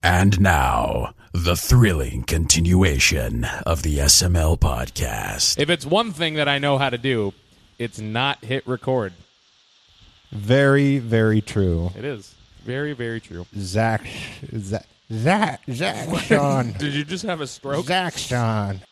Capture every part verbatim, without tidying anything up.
And now, the thrilling continuation of the S M L podcast. If it's one thing that I know how to do, it's not hit record. Very, very true. It is. Very, very true. Zach, Zach, Zach, Zach, Sean. Did you just have a stroke? Zach, Sean.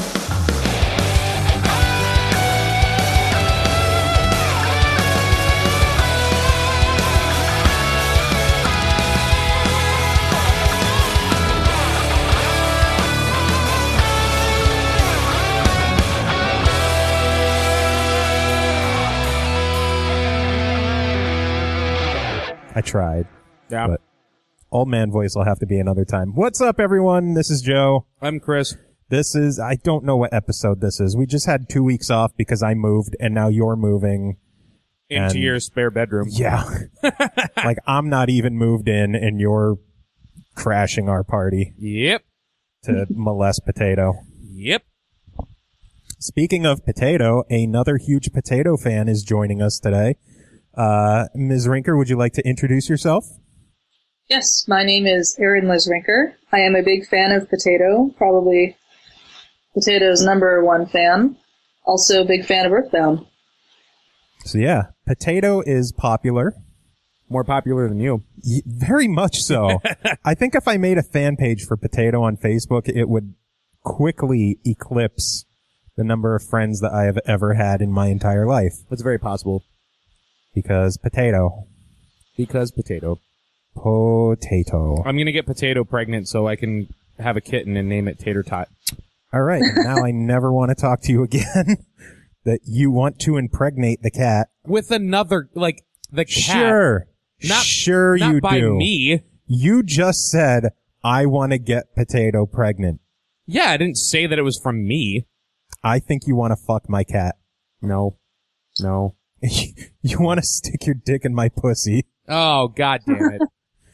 I tried. Yeah. But old man voice will have to be another time. What's up, everyone? This is Joe. I'm Chris. This is, I don't know what episode this is. We just had two weeks off because I moved and now you're moving. Into And- your spare bedroom. Yeah. Like I'm not even moved in and you're crashing our party Yep. to molest Potato. Yep. Speaking of Potato, another huge Potato fan is joining us today. Uh, Miz Rinker, would you like to introduce yourself? Yes, my name is Erin Liz Rinker. I am a big fan of Potato, probably Potato's number one fan. Also a big fan of Earthbound. So yeah, Potato is popular. More popular than you. Y- very much so. I think if I made a fan page for Potato on Facebook, it would quickly eclipse the number of friends that I have ever had in my entire life. That's very possible. Because Potato. Because Potato. Potato. I'm going to get Potato pregnant so I can have a kitten and name it Tater Tot. All right, now I never want to talk to you again. That you want to impregnate the cat. With another, like, the cat. Sure. Not, sure not you by do. me. You just said, I want to get Potato pregnant. Yeah, I didn't say that it was from me. I think you want to fuck my cat. No. No. You want to stick your dick in my pussy. Oh, god damn it.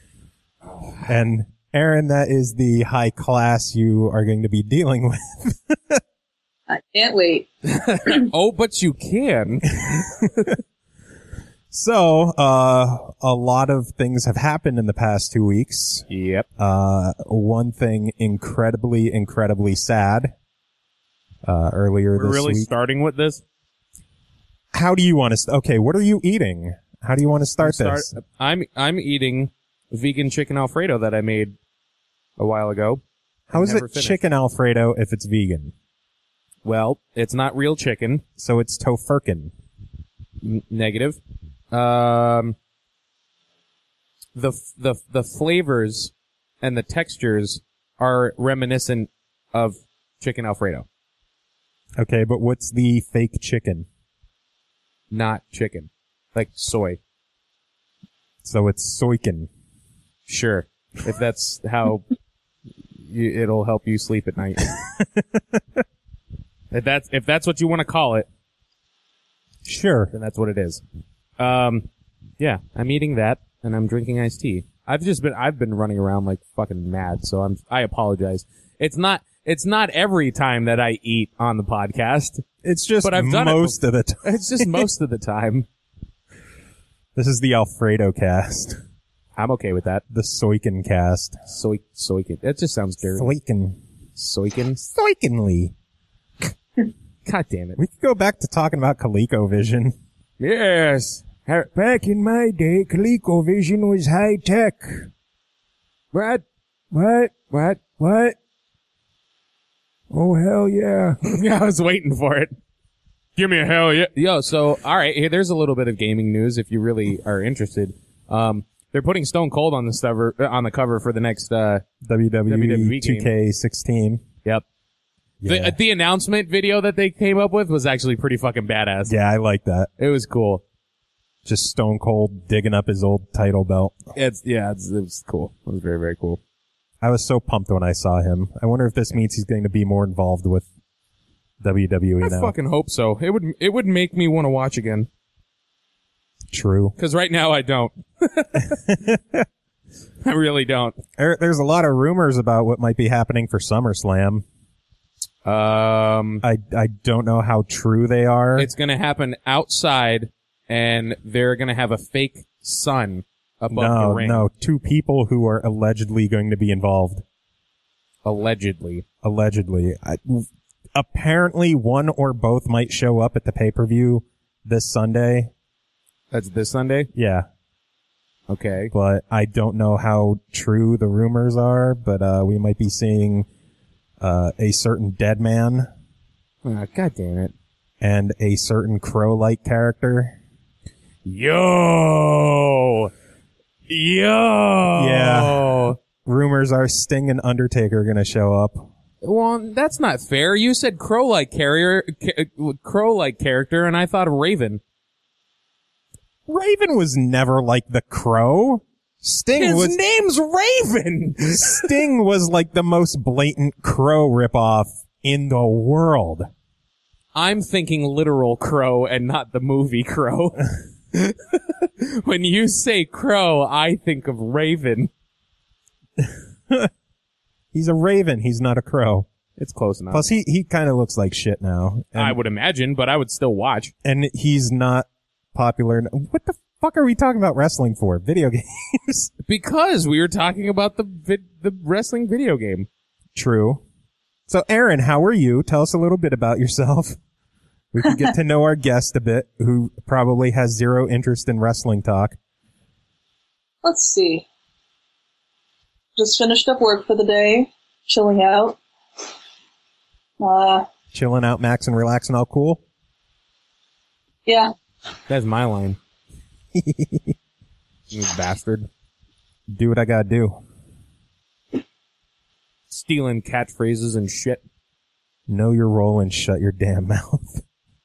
And Aaron, that is the high class you are going to be dealing with. I can't wait. Oh, but you can. So, uh, a lot of things have happened in the past two weeks. Yep. Uh, one thing incredibly, incredibly sad, uh, earlier We're this really week. starting with this? How do you want to, st- okay, what are you eating? How do you want to start, Start- this? I'm I'm eating vegan chicken Alfredo that I made a while ago. How is never it finished. chicken Alfredo if it's vegan? Well, it's not real chicken. So it's tofurkin. N- negative. Um, the f- the the flavors and the textures are reminiscent of chicken Alfredo, Okay, but what's the fake chicken? not chicken, like soy. So it's soykin. Sure, if that's how you, it'll help you sleep at night. If that's if that's what you want to call it, Sure. then that's what it is. Um, yeah, I'm eating that and I'm drinking iced tea. I've just been I've been running around like fucking mad, so I'm I apologize. It's not it's not every time that I eat on the podcast. It's just But I've done it most of the time. It's just most of the time. This is the Alfredo cast. I'm okay with that. The Soykin cast. Soy soykin. That just sounds dirty. Soykin. Soykin. Soykinly. God damn it. We could go back to talking about ColecoVision. Yes. Back in my day, ColecoVision was high tech. What? What? What? What? Oh, hell yeah. Yeah, I was waiting for it. Give me a hell yeah. Yo, so, alright, here, there's a little bit of gaming news if you really are interested. Um, they're putting Stone Cold on the cover, uh, on the cover for the next, uh, W W E, W W E two K sixteen. yep. Yeah. The, the announcement video that they came up with was actually pretty fucking badass. yeah, I like that. It was cool. Just Stone Cold digging up his old title belt. It's, yeah, it's, it was cool. It was very, very cool. I was so pumped when I saw him. I wonder if this means he's going to be more involved with W W E I now. fucking hope so. It would, it would make me want to watch again. True. Cause right now I don't. I really don't. There, there's a lot of rumors about what might be happening for SummerSlam. Um, I, I don't know how true they are. it's gonna happen outside, and they're gonna have a fake sun above no, the ring. no, two people who are allegedly going to be involved. Allegedly. Allegedly. I, apparently one or both might show up at the pay-per-view this Sunday. That's this Sunday? Yeah. Okay. But I don't know how true the rumors are, but uh we might be seeing uh a certain dead man Oh, God damn it. and a certain crow-like character. Yo! Yo! Yeah. Rumors are Sting and Undertaker are going to show up. Well, that's not fair. You said crow-like carrier, ca- crow-like character, and I thought of Raven. Raven was never like the Crow. Sting His was name's Raven! Sting was like the most blatant Crow ripoff in the world. I'm thinking literal Crow and not the movie Crow. When you say Crow, I think of Raven. He's a raven. He's not a crow. It's close enough. Plus, he, he kind of looks like shit now. And, I would imagine, but I would still watch. and he's not popular. What the fuck are we talking about wrestling for? Video games? Because we were talking about the vid- the wrestling video game. True. So, Aaron, how are you? Tell us a little bit about yourself. We can get to know our guest a bit, who probably has zero interest in wrestling talk. Let's see. Just finished up work for the day, chilling out. Uh, Chilling out, Max, and relaxing, all cool? yeah. That's my line. You bastard. Do what I gotta do. Stealing catchphrases and shit. Know your role and shut your damn mouth.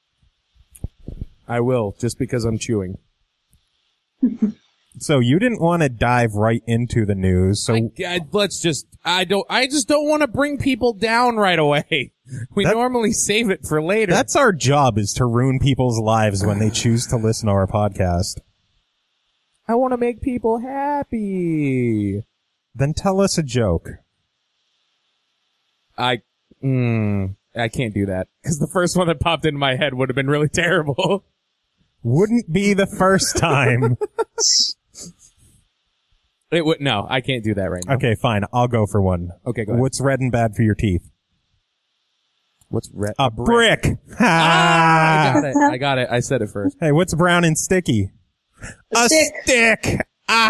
I will, just because I'm chewing. So you didn't want to dive right into the news, so I, I, let's just, I don't, I just don't want to bring people down right away. We That- normally save it for later. that's our job, is to ruin people's lives when they choose to listen to our podcast. I want to make people happy. Then tell us a joke. I, mm, I can't do that. Because the first one that popped into my head would have been really terrible. Wouldn't be the first time. It would, no, I can't do that right now. Okay, fine. I'll go for one. Okay, go ahead. What's red and bad for your teeth? What's red? A brick. Ah, I Ha! got it. I got it. I said it first. Hey, what's brown and sticky? A stick. stick.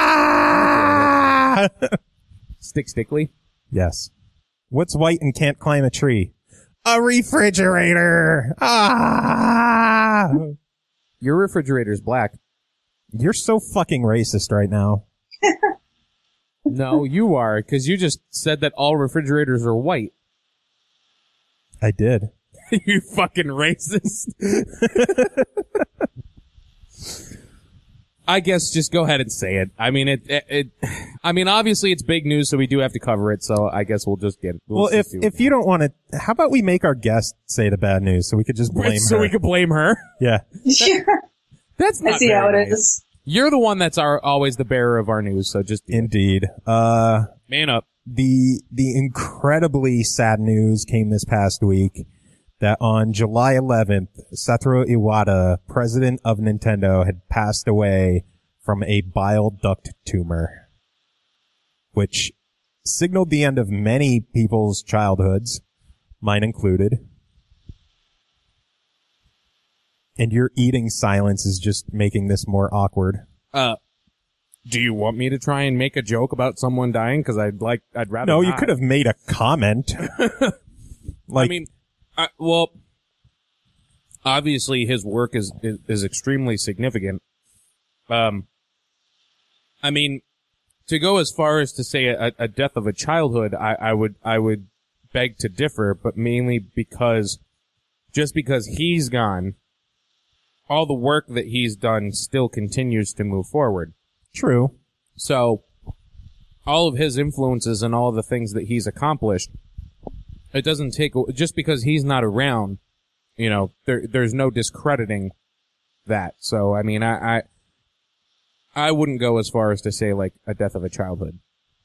Ah! Stick Stickly. Yes. What's white and can't climb a tree? A refrigerator. Ah! Your refrigerator's black. You're so fucking racist right now. No, you are, because you just said that all refrigerators are white. I did. You fucking racist. I guess just go ahead and say it. I mean, it, it, it, I mean, obviously it's big news, so we do have to cover it, so I guess we'll just get, we'll Well, if just do it. if you don't want to, how about we make our guest say the bad news so we could just blame so her? we could blame her. Yeah. That's not I see very how it nice. is. You're the one that's our, always the bearer of our news, so just Indeed. Uh, man up. the the incredibly sad news came this past week that on July eleventh, Satoru Iwata, president of Nintendo, had passed away from a bile duct tumor, which signaled the end of many people's childhoods, mine included. And your eating silence is just making this more awkward. Uh, do you want me to try and make a joke about someone dying? Because I'd like, I'd rather. No, you not. could have made a comment. Like, I mean, I, well, obviously his work is, is is extremely significant. Um, I mean, to go as far as to say a, a death of a childhood, I, I would I would beg to differ, but mainly because just because he's gone, all the work that he's done still continues to move forward. true. So, all of his influences and all of the things that he's accomplished, it doesn't take, just because he's not around, you know, there, there's no discrediting that. So, I mean, I, I, I wouldn't go as far as to say, like, a death of a childhood.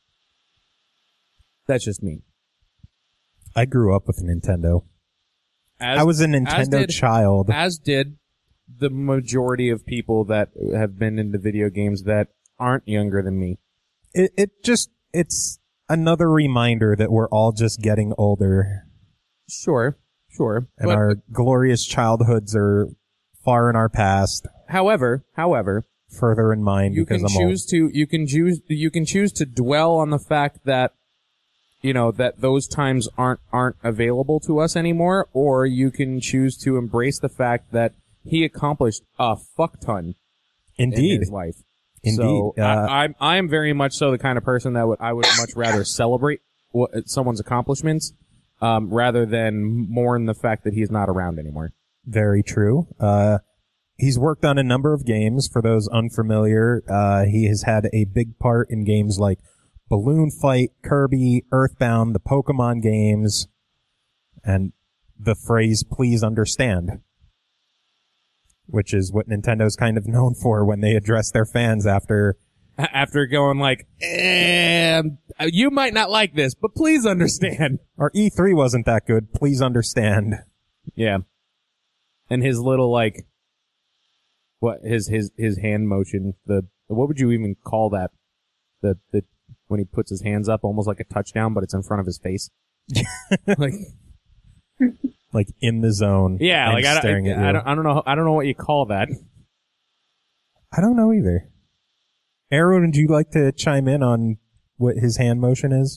That's just me. I grew up with a Nintendo. As, I was a as Nintendo did- child. As did the majority of people that have been into video games that aren't younger than me. It, it just, it's another reminder that we're all just getting older. Sure, sure. And But, our glorious childhoods are far in our past, however, however, further in mind you because can I'm choose to you can choose you can choose to dwell on the fact that you know that those times aren't aren't available to us anymore, or you can choose to embrace the fact that he accomplished a fuck ton old. in Indeed. his life. Indeed. So Uh, I, I'm I'm very much so the kind of person that would I would much rather celebrate what, someone's accomplishments um, rather than mourn the fact that he's not around anymore. Very true. Uh, he's worked on a number of games. For those unfamiliar, uh, he has had a big part in games like Balloon Fight, Kirby, Earthbound, the Pokemon games, and the phrase, please understand, which is what Nintendo's kind of known for when they address their fans after. After going like, eh, you might not like this, but please understand. Our E three wasn't that good. Please understand. Yeah. And his little like, what his his his hand motion, the what would you even call that? The the when he puts his hands up, almost like a touchdown, but it's in front of his face. Like, Like in the zone. yeah, and like I, staring don't, at you. I don't I don't know I don't know what you call that. I don't know either. Aaron, would you like to chime in on what his hand motion is?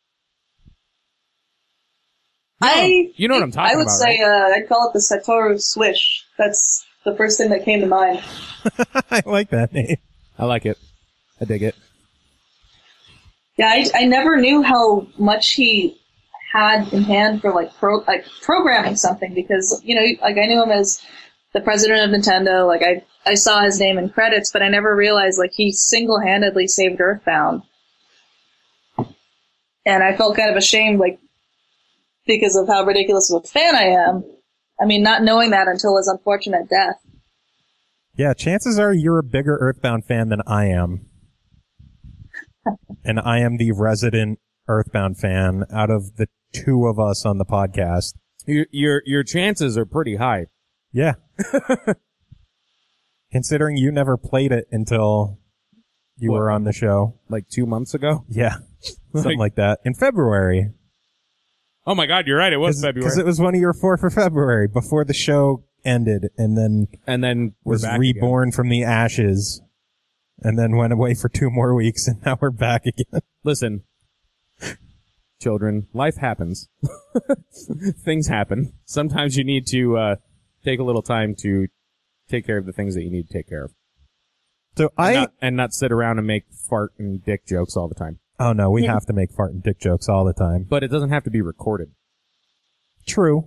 I You know what I'm talking I would about, say right? uh, I'd call it the Satoru Swish. That's the first thing that came to mind. I like that name. I like it. I dig it. Yeah, I, I never knew how much he had in hand for like pro like programming something because you know like I knew him as the president of Nintendo. Like I I saw his name in credits, but I never realized like he single handedly saved Earthbound, and I felt kind of ashamed like because of how ridiculous of a fan I am. I mean, not knowing that until his unfortunate death. Yeah, chances are you're a bigger Earthbound fan than I am. And I am the resident Earthbound fan out of the two of us on the podcast. Your your your chances are pretty high. Yeah. Considering you never played it until you What? were on the show. Like two months ago. Yeah. Something Like- like that. In February. Oh my God, you're right. It was Because February, it was one of your four for February before the show ended and then and then we're was back reborn again. from the ashes and then went away for two more weeks and now we're back again. Listen, children, life happens. Things happen. Sometimes you need to uh, take a little time to take care of the things that you need to take care of, So and I, not, and not sit around and make fart and dick jokes all the time. oh no, we have to make fart and dick jokes all the time. But it doesn't have to be recorded. True.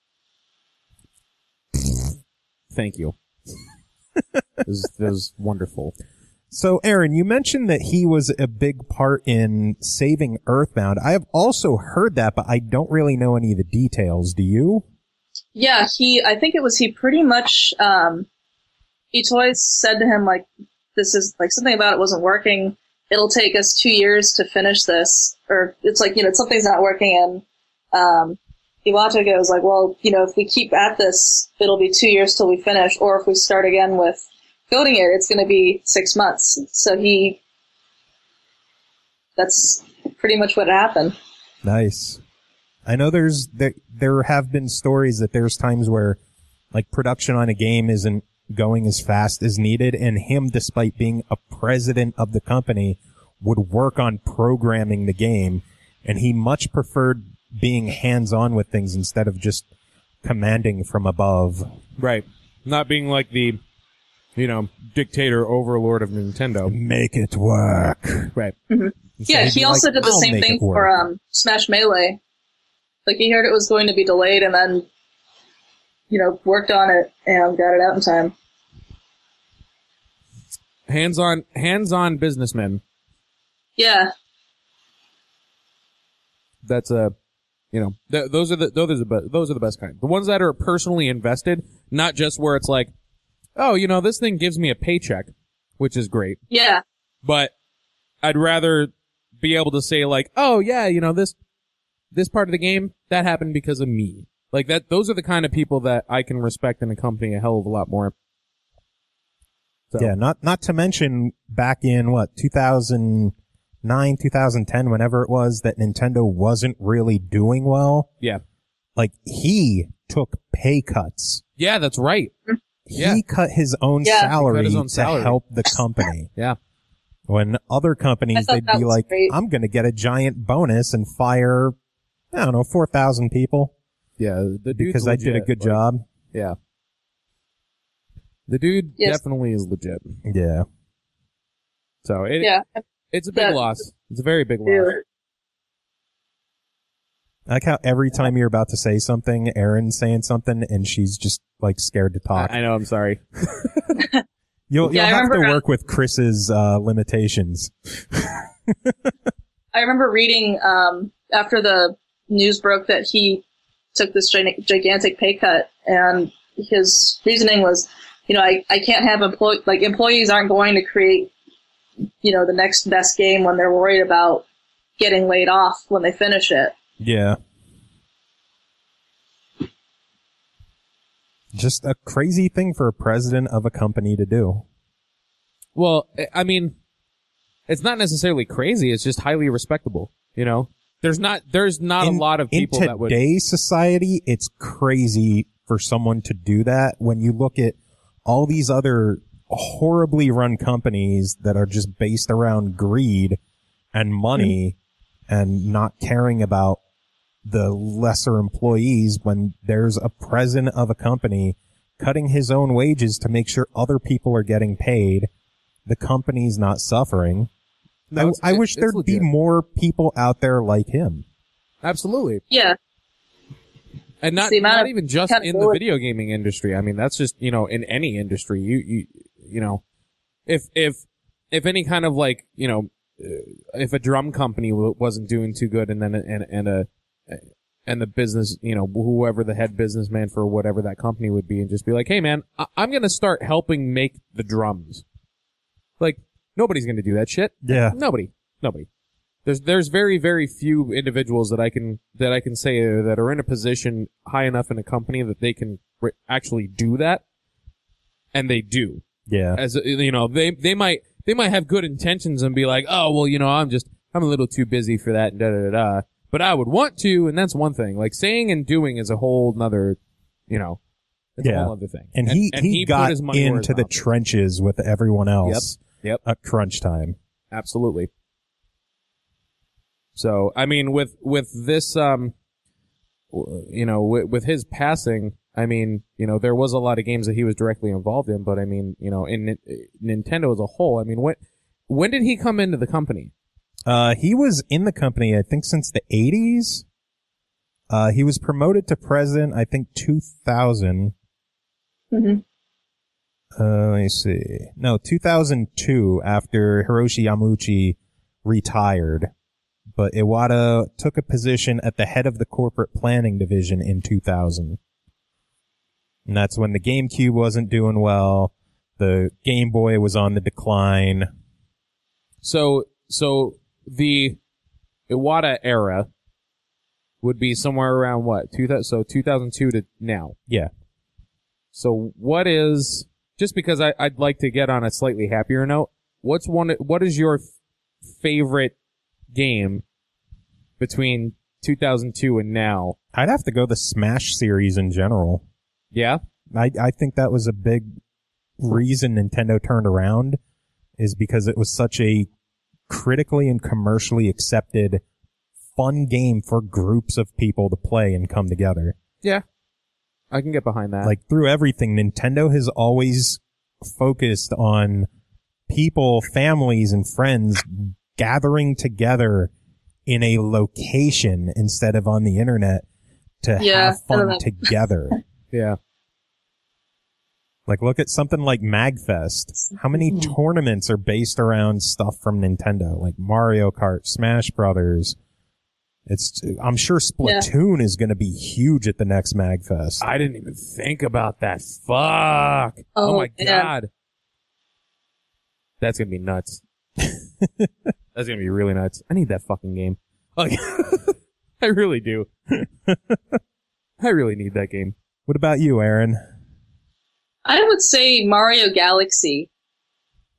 Thank you. This is, this is wonderful. So, Aaron, you mentioned that he was a big part in saving Earthbound. I have also heard that, but I don't really know any of the details. Do you? Yeah, he, I think it was he pretty much, um, Itoy said to him, like, this is, like, something about it wasn't working. It'll take us two years to finish this. Or it's like, you know, something's not working and, um, Iwata goes like, well, you know, if we keep at this, it'll be two years till we finish. Or if we start again with coding it, it's going to be six months. So he, that's pretty much what happened. Nice. I know there's there there have been stories that there's times where like production on a game isn't going as fast as needed, and him, despite being a president of the company, would work on programming the game, and he much preferred being hands-on with things instead of just commanding from above. Right. Not being like the, you know, dictator overlord of Nintendo. Make it work. Right. Yeah, he'd he be also like, did the "I'll same make thing it work." for um, Smash Melee. Like, he heard it was going to be delayed and then, you know, worked on it and got it out in time. Hands-on, hands-on businessmen. Yeah. That's a, you know, th- those are the those are the be- those are the best kind. The ones that are personally invested, not just where it's like, oh, you know, this thing gives me a paycheck, which is great, Yeah. but I'd rather be able to say like, oh yeah, you know, this this part of the game that happened because of me. Like that. Those are the kind of people that I can respect in a company a hell of a lot more. So, Yeah, not not to mention back in what two thousand nine, two thousand ten, whenever it was that Nintendo wasn't really doing well. Yeah. Like he took pay cuts. Yeah, that's right. He Yeah. cut his own Yeah. salary He cut his own to salary. help the company. Yeah. When other I companies, thought they'd that be was like, great. I'm going to get a giant bonus and fire, I don't know, four thousand people Yeah. The dude's because I did a legit, good like, job. Yeah. The dude Yes. definitely is legit. Yeah. So it, Yeah. it's a big That- loss. It's a very big loss. Yeah. I like how every time you're about to say something, Erin's saying something and she's just like scared to talk. I, I know. I'm sorry. You'll, Yeah, I you'll have to remember- work with Chris's uh, limitations. I remember reading um, after the news broke that he took this gig- gigantic pay cut, and his reasoning was, you know, I, I can't have employ like employees aren't going to create, you know, the next best game when they're worried about getting laid off when they finish it. Yeah. Just a crazy thing for a president of a company to do. Well, I- I mean, it's not necessarily crazy. It's just highly respectable. You know, there's not there's not in, a lot of people in that would. today's society, it's crazy for someone to do that when you look at all these other horribly run companies that are just based around greed and money and not caring about the lesser employees. When there's a president of a company cutting his own wages to make sure other people are getting paid, the company's not suffering. No, I, it's- I it- wish it's there'd be legit. more people out there like him. Absolutely. Yeah. And not, The amount not of even just in the accountability. video gaming industry. I mean, that's just, you know, in any industry, you, you, you know, if, if, if any kind of like, you know, uh, if a drum company w- wasn't doing too good and then, and, and a, and the business, you know, whoever the head businessman for whatever that company would be and just be like, hey man, I- I'm going to start helping make the drums. Like, nobody's going to do that shit. Yeah. Nobody. Nobody. There's there's very very few individuals that I can that I can say uh, that are in a position high enough in a company that they can re- actually do that, and they do. Yeah. As uh, you know, they they might they might have good intentions and be like, oh well, you know, I'm just I'm a little too busy for that and da da da da. But I would want to, and that's one thing. Like saying and doing is a whole nother, you know, it's a Yeah. whole other thing. And he, he, put got his money where his into the mouth is. trenches with everyone else Yep. at crunch time. Absolutely. So, I mean, with, with this, um, w- you know, with, with his passing, I mean, you know, there was a lot of games that he was directly involved in, but I mean, you know, in Ni- Nintendo as a whole, I mean, when, when did he come into the company? Uh, he was in the company, I think, since the eighties. Uh, he was promoted to president, I think, two thousand. hmm Uh, let me see. No, two thousand two, after Hiroshi Yamauchi retired. But Iwata took a position at the head of the corporate planning division in two thousand. And that's when the GameCube wasn't doing well. The Game Boy was on the decline. So, so the Iwata era would be somewhere around what? two thousand, so two thousand two to now. Yeah. So what is, just because I, I'd like to get on a slightly happier note, what's one, what is your f- favorite game between two thousand two and now? I'd have to go the Smash series in general. Yeah? I, I think that was a big reason Nintendo turned around, is because it was such a critically and commercially accepted fun game for groups of people to play and come together. Yeah. I can get behind that. Like through everything, Nintendo has always focused on people, families, and friends gathering together in a location instead of on the internet to Yeah, have I don't fun know. together. yeah. Like, look at something like MagFest. How many tournaments are based around stuff from Nintendo? Like Mario Kart, Smash Brothers. It's, I'm sure Splatoon is going to be huge at the next MagFest. I didn't even think about that. Fuck. Oh, Oh, my yeah. God. That's gonna be nuts. That's gonna be really nuts. I need that fucking game. Like, I really do. I really need that game. What about you, Aaron? I would say Mario Galaxy.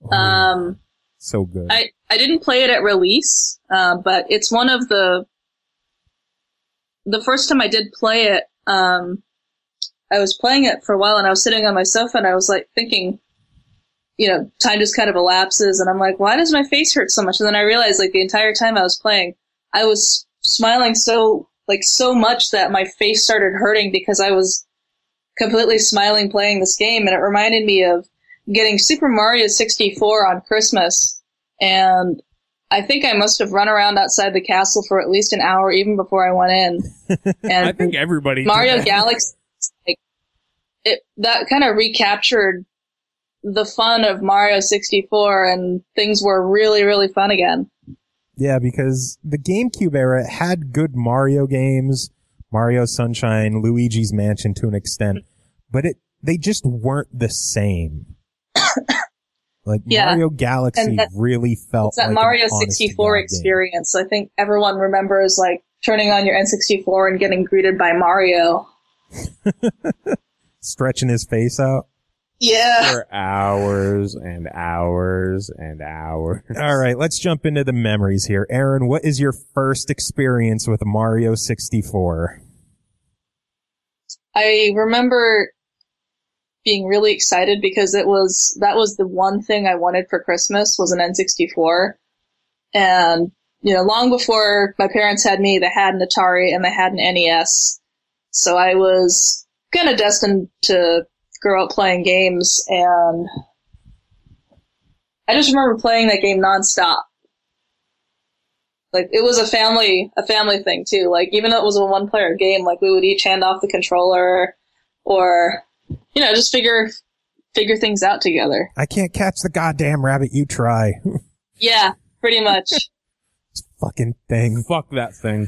Um, so good. I, I didn't play it at release, uh, but it's one of the, the first time I did play it, um, I was playing it for a while and I was sitting on my sofa and I was like thinking, you know, time just kind of elapses and I'm like, why does my face hurt so much? And then I realized like the entire time I was playing, I was smiling so, like so much that my face started hurting because I was completely smiling playing this game. And it reminded me of getting Super Mario sixty-four on Christmas. And I think I must have run around outside the castle for at least an hour even before I went in. And I think everybody Mario did that. Galaxy, like, it, that kind of recaptured the fun of Mario sixty-four and things were really, really fun again. Yeah, because the GameCube era had good Mario games, Mario Sunshine, Luigi's Mansion to an extent, but it they just weren't the same. Like Yeah. Mario Galaxy that- really felt It's that like Mario an honest to sixty-four God game. experience. I think everyone remembers like turning on your N sixty-four and getting greeted by Mario. Stretching his face out. Yeah. For hours and hours and hours. All right, let's jump into the memories here. Aaron, what is your first experience with Mario sixty-four? I remember being really excited because it was, that was the one thing I wanted for Christmas was an N sixty-four. And, you know, long before my parents had me, they had an Atari and they had an N E S. So I was kind of destined to grow up playing games, and I just remember playing that game nonstop. Like, it was a family, a family thing too. Like, even though it was a one-player game, like, we would each hand off the controller, or, you know, just figure, figure things out together. I can't catch the goddamn rabbit, you try. Yeah, pretty much. This fucking thing. Fuck that thing.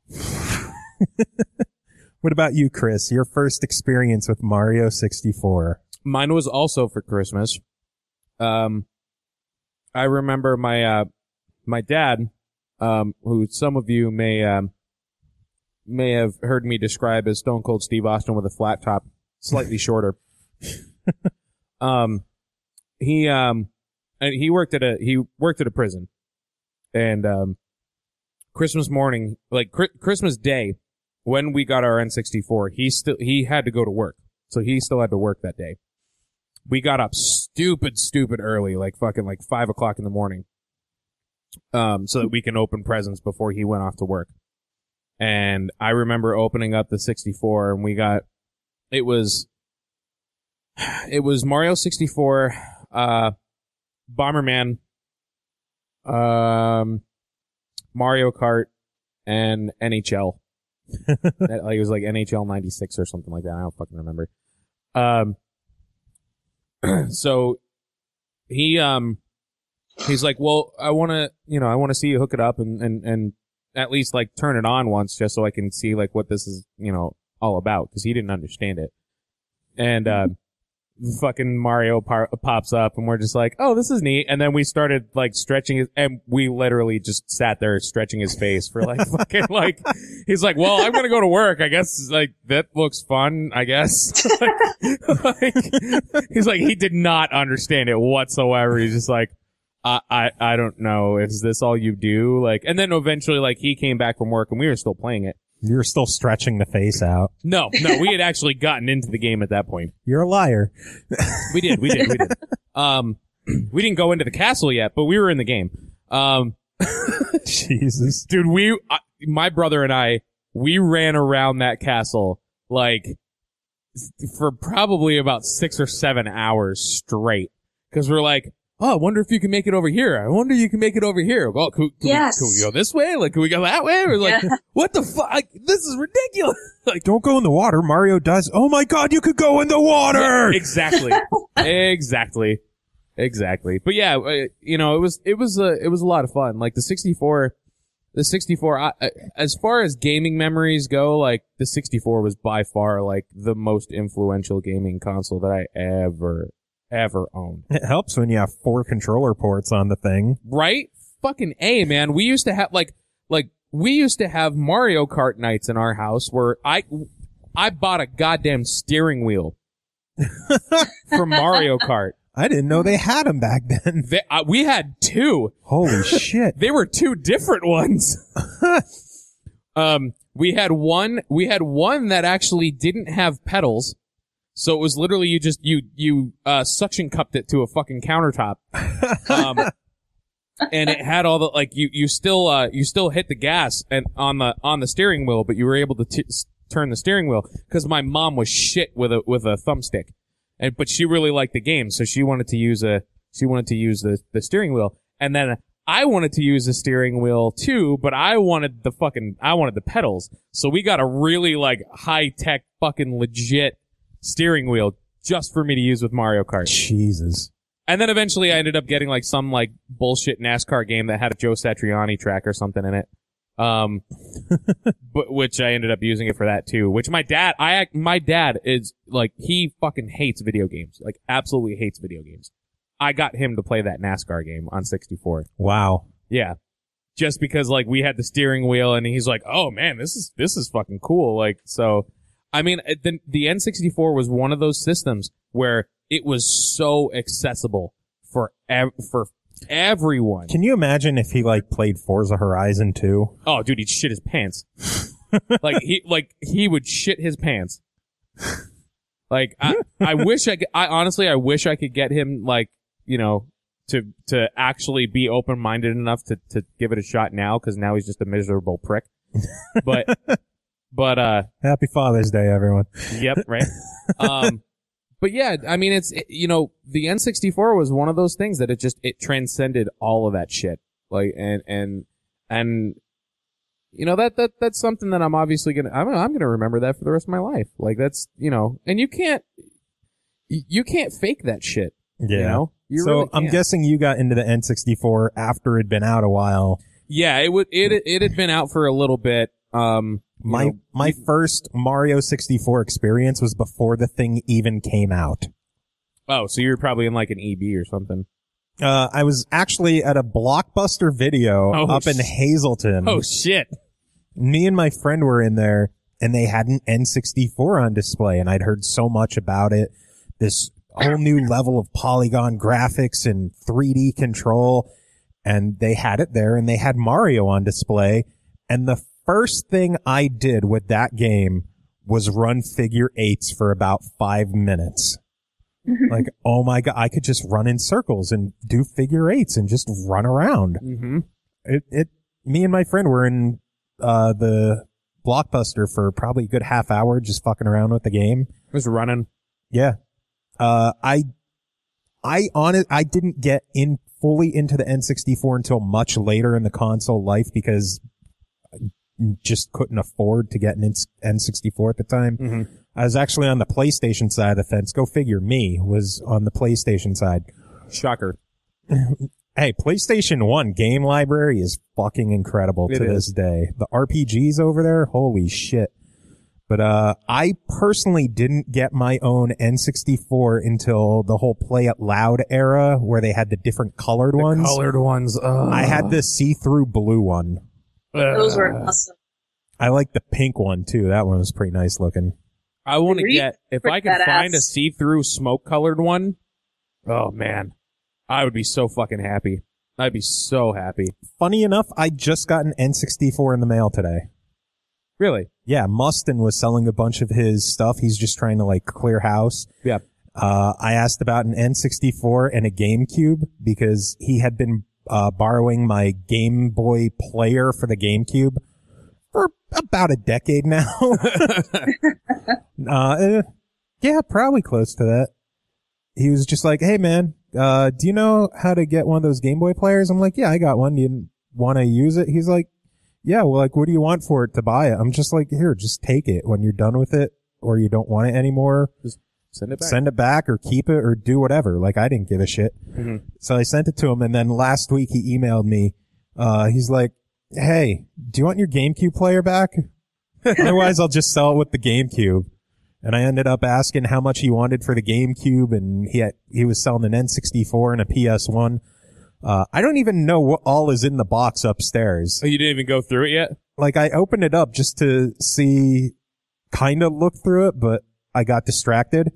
What about you, Chris? Your first experience with Mario sixty-four? Mine was also for Christmas. Um, I remember my, uh, my dad, um, who some of you may, um, may have heard me describe as Stone Cold Steve Austin with a flat top, slightly shorter. um, he, um, and he worked at a, he worked at a prison. And, um, Christmas morning, like Cri- Christmas Day, when we got our N sixty-four, he still, he had to go to work. So he still had to work that day. We got up stupid, stupid early, like fucking like five o'clock in the morning. Um, so that we can open presents before he went off to work. And I remember opening up the sixty-four and we got, it was, it was Mario sixty-four, uh, Bomberman, um, Mario Kart, and N H L. That, like, it was like N H L ninety-six or something like that. I don't fucking remember. Um, so he, um, he's like, well, I want to, you know, I want to see you hook it up and, and, and at least like turn it on once just so I can see like what this is, you know, all about. Cause he didn't understand it. And, uh, fucking Mario par- pops up and we're just like, oh, this is neat. And then we started like stretching his, and we literally just sat there stretching his face for like fucking like, he's like, well, I'm going to go to work. I guess like that looks fun, I guess. like, like, he's like, he did not understand it whatsoever. He's just like, I, I, I don't know. Is this all you do? Like, and then eventually like he came back from work and we were still playing it. You were still stretching the face out. No, no, we had actually gotten into the game at that point. You're a liar. We did, we did, we did. Um, we didn't go into the castle yet, but we were in the game. Um, Jesus. dude, we, uh, my brother and I, we ran around that castle like for probably about six or seven hours straight. Cause we're like, oh, I wonder if you can make it over here. I wonder if you can make it over here. Well, can, can, Yes. we, can we go this way? Like, can we go that way? We're like, Yeah. what the fuck? Like, this is ridiculous. Like, Don't go in the water. Mario does. Oh my God, you could go in the water. exactly, exactly, exactly. But yeah, uh, you know, it was it was a it was a lot of fun. Like the sixty-four, the sixty-four. I, I, as far as gaming memories go, like the sixty-four was by far like the most influential gaming console that I ever ever owned. It helps when you have four controller ports on the thing. Right? Fucking A, man. We used to have like like we used to have Mario Kart nights in our house where I I bought a goddamn steering wheel for Mario Kart. I didn't know they had them back then. They, uh, we had two. Holy shit. They were two different ones. um, we had one, we had one that actually didn't have pedals. So it was literally you just, you, you, uh, suction cupped it to a fucking countertop. Um, and it had all the, like, you, you still, uh, you still hit the gas and on the, on the steering wheel, but you were able to t- turn the steering wheel because my mom was shit with a, with a thumbstick. And, but she really liked the game, so she wanted to use a, she wanted to use the, the steering wheel. And then I wanted to use the steering wheel too, but I wanted the fucking, I wanted the pedals. So we got a really like high tech fucking legit steering wheel just for me to use with Mario Kart. Jesus. And then eventually I ended up getting like some like bullshit NASCAR game that had a Joe Satriani track or something in it. Um, but, which I ended up using it for that too, which my dad, I, my dad is like, he fucking hates video games, like absolutely hates video games. I got him to play that NASCAR game on sixty-four. Wow. Yeah. Just because like we had the steering wheel and he's like, oh man, this is, this is fucking cool. Like, so, I mean, the, the N sixty-four was one of those systems where it was so accessible for, ev- for everyone. Can you imagine if he like played Forza Horizon two? Oh, dude, he'd shit his pants. like he, like he would shit his pants. Like I, I wish I could, I honestly, I wish I could get him like, you know, to, to actually be open-minded enough to, to give it a shot now, cause now he's just a miserable prick. But, but, uh. Happy Father's Day, everyone. Yep, right. Um, but yeah, I mean, it's, it, you know, the N sixty-four was one of those things that it just, it transcended all of that shit. Like, and, and, and, you know, that, that, that's something that I'm obviously gonna, I'm, I'm gonna remember that for the rest of my life. Like, that's, you know, and you can't, you can't fake that shit. Yeah. You know? You so really I'm can't. guessing you got into the N sixty-four after it'd been out a while. Yeah, it would, it, it had been out for a little bit. Um, you My, know, my first Mario sixty-four experience was before the thing even came out. oh, so you were probably in like an E B or something. Uh, I was actually at a Blockbuster Video Oh, up in sh- Hazleton. Oh shit. Me and my friend were in there and they had an N sixty-four on display and I'd heard so much about it. This whole new level of polygon graphics and three D control. And they had it there and they had Mario on display. And the first thing I did with that game was run figure eights for about five minutes. Like, oh my God, I could just run in circles and do figure eights and just run around. Mm-hmm. It, it, me and my friend were in, uh, the Blockbuster for probably a good half hour just fucking around with the game. It was running. Yeah. Uh, I, I honest, I didn't get in fully into the N sixty-four until much later in the console life because I just couldn't afford to get an N sixty-four at the time. Mm-hmm. I was actually on the PlayStation side of the fence. Go figure, me was on the PlayStation side. Shocker. Hey, PlayStation one game library is fucking incredible It to is. this day. The R P Gs over there, holy shit. But, uh, I personally didn't get my own N sixty-four until the whole Play It Loud era where they had the different colored ones. Colored ones. Ugh. I had the see-through blue one. Those were Uh, awesome. I like the pink one too. That one was pretty nice looking. I want to Really get, if I could badass. find a see-through smoke-colored one, oh man, I would be so fucking happy. I'd be so happy. Funny enough, I just got an N sixty-four in the mail today. Really? Yeah, Mustin was selling a bunch of his stuff. He's just trying to like clear house. Yeah. Uh, I asked about an N sixty-four and a GameCube because he had been, uh, borrowing my Game Boy player for the GameCube for about a decade now. uh, yeah, probably close to that. He was just like, hey man, uh, do you know how to get one of those Game Boy players? I'm like, yeah, I got one. Do you want to use it? He's like, yeah, well, like, what do you want for it to buy it? I'm just like, here, just take it when you're done with it or you don't want it anymore. Just send it back. Send it back or keep it or do whatever. Like, I didn't give a shit. Mm-hmm. So I sent it to him. And then last week he emailed me. Uh, he's like, hey, do you want your GameCube player back? Otherwise, I'll just sell it with the GameCube. And I ended up asking how much he wanted for the GameCube. And he had, he was selling an N sixty-four and a P S one. Uh, I don't even know what all is in the box upstairs. Oh, you didn't even go through it yet? Like, I opened it up just to see, kind of look through it, but I got distracted.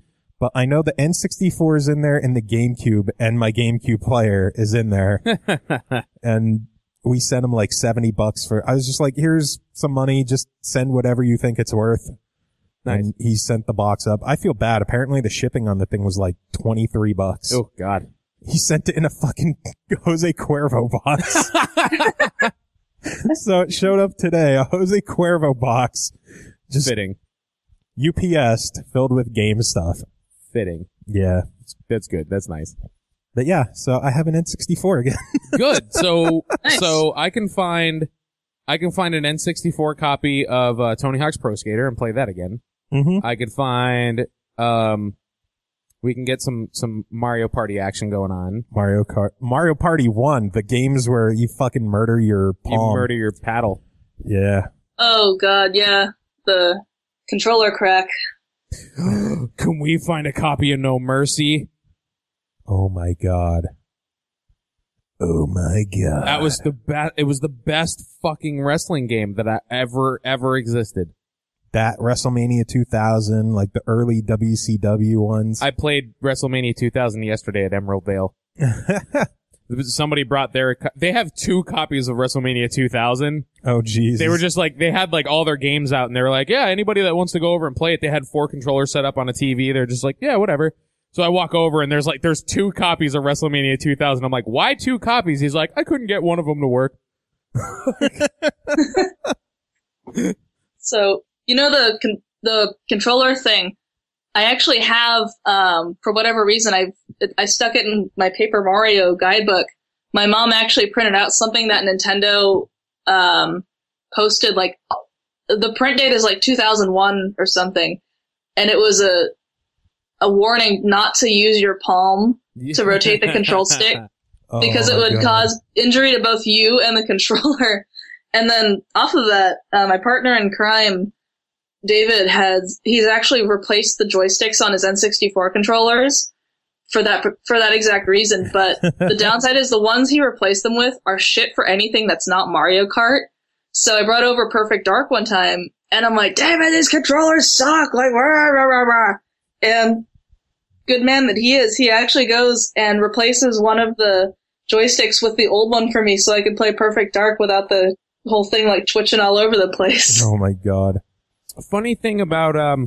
but I know the N sixty-four is in there and the GameCube, and my GameCube player is in there. And we sent him like seventy bucks for, I was just like, here's some money, just send whatever you think it's worth. Nice. And he sent the box up. I feel bad. Apparently the shipping on the thing was like twenty-three bucks. Oh, God. He sent it in a fucking Jose Cuervo box. So it showed up today, a Jose Cuervo box. Just Fitting. U P S filled with game stuff. Fitting. Yeah. That's good. That's nice. But yeah, so I have an N sixty-four again. Good. So, Nice. so I can find, I can find an N sixty-four copy of uh, Tony Hawk's Pro Skater and play that again. Mm-hmm. I could find, um, we can get some, some Mario Party action going on. Mario Kart. Mario Party one, the games where you fucking murder your You palm. murder your paddle. Yeah. Oh god, yeah. The controller crack. Can we find a copy of No Mercy? Oh my god. Oh my god. That was the best. It was the best fucking wrestling game that I ever, ever existed. That WrestleMania two thousand, like the early W C W ones. I played WrestleMania two thousand yesterday at Emerald Vale. Somebody brought their, co- they have two copies of WrestleMania two thousand. Oh Jesus. They were just like, they had like all their games out and they were like, yeah, anybody that wants to go over and play it, they had four controllers set up on a T V. They're just like, yeah, whatever. So I walk over and there's like, there's two copies of WrestleMania two thousand. I'm like, why two copies? He's like, I couldn't get one of them to work. So, you know the con- the controller thing? I actually have, um, for whatever reason, I I stuck it in my Paper Mario guidebook. My mom actually printed out something that Nintendo um, posted, like, the print date is like two thousand one or something, and it was a a warning not to use your palm to rotate the control stick Oh because it my would God. cause injury to both you and the controller. And then off of that, uh, my partner in crime, David, has he's actually replaced the joysticks on his N sixty-four controllers for that for that exact reason. But the downside is the ones he replaced them with are shit for anything that's not Mario Kart. So I brought over Perfect Dark one time, and I'm like, David, these controllers suck. Like, rah, rah, rah, rah. And good man that he is, he actually goes and replaces one of the joysticks with the old one for me, so I can play Perfect Dark without the whole thing like twitching all over the place. Oh my god. Funny thing about, um,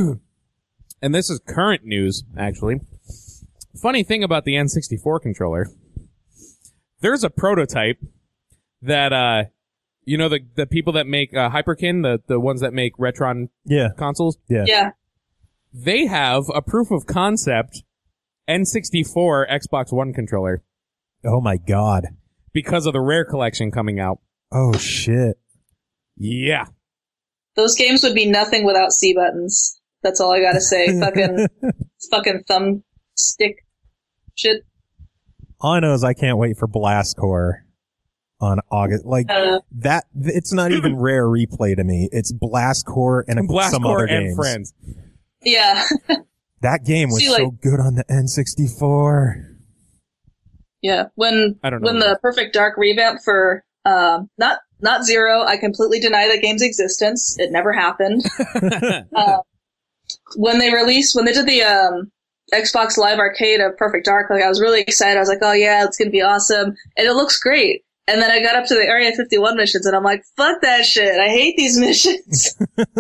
and this is current news, actually. Funny thing about the N sixty-four controller. There's a prototype that, uh, you know, the, the people that make, uh, Hyperkin, the, the ones that make Retron Yeah. consoles, Yeah. Yeah. they have a proof of concept N sixty-four Xbox One controller Oh my god. because of the Rare Collection coming out. Oh shit. Yeah. Those games would be nothing without C buttons. That's all I gotta say. fucking, fucking thumb stick shit. All I know is I can't wait for Blast Core on August. Like I don't know. that, it's not even Rare Replay to me. It's Blast Core and a, Blast some Core other and games. Friends. Yeah. That game was See, so like- good on the N sixty-four. Yeah. When, I don't know. when the Perfect Dark revamp for, um, not, not Zero, I completely deny that game's existence. It never happened. uh, when they released, when they did the, um, Xbox Live Arcade of Perfect Dark, like I was really excited. I was like, oh yeah, it's gonna be awesome. And it looks great. And then I got up to the Area fifty-one missions and I'm like, fuck that shit. I hate these missions.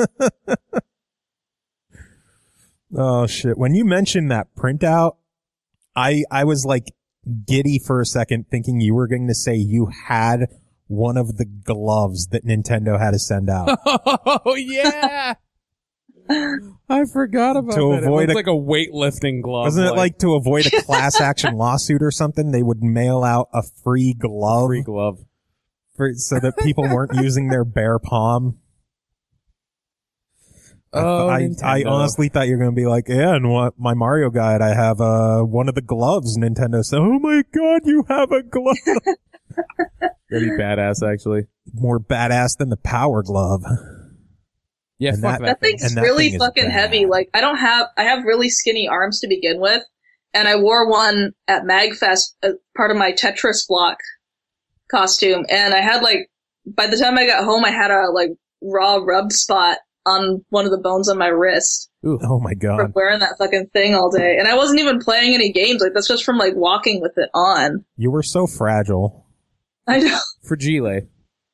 Oh shit. When you mentioned that printout, I, I was like giddy for a second thinking you were going to say you had one of the gloves that Nintendo had to send out. Oh, yeah. I forgot about To that. avoid it a- looked like a weightlifting glove. Wasn't it like to avoid a class action lawsuit or something? They would mail out a free glove free glove? for, so that people weren't using their bare palm. Oh, I, I Nintendo. honestly thought you were going to be like, yeah, and what my Mario guide, I have uh one of the gloves. Nintendo said, oh my god, you have a glove. That'd be badass, actually. More badass than the Power Glove. Yeah, And fuck that- that, That thing. thing's And that really thing is fucking bad. heavy. Like, I don't have, I have really skinny arms to begin with, and I wore one at MagFest, uh, part of my Tetris block costume, and I had like, by the time I got home, I had a like raw rubbed spot on one of the bones on my wrist. Ooh. Oh my for god. wearing that fucking thing all day. And I wasn't even playing any games. Like, that's just from, like, walking with it on. You were so fragile. I know. Fragile.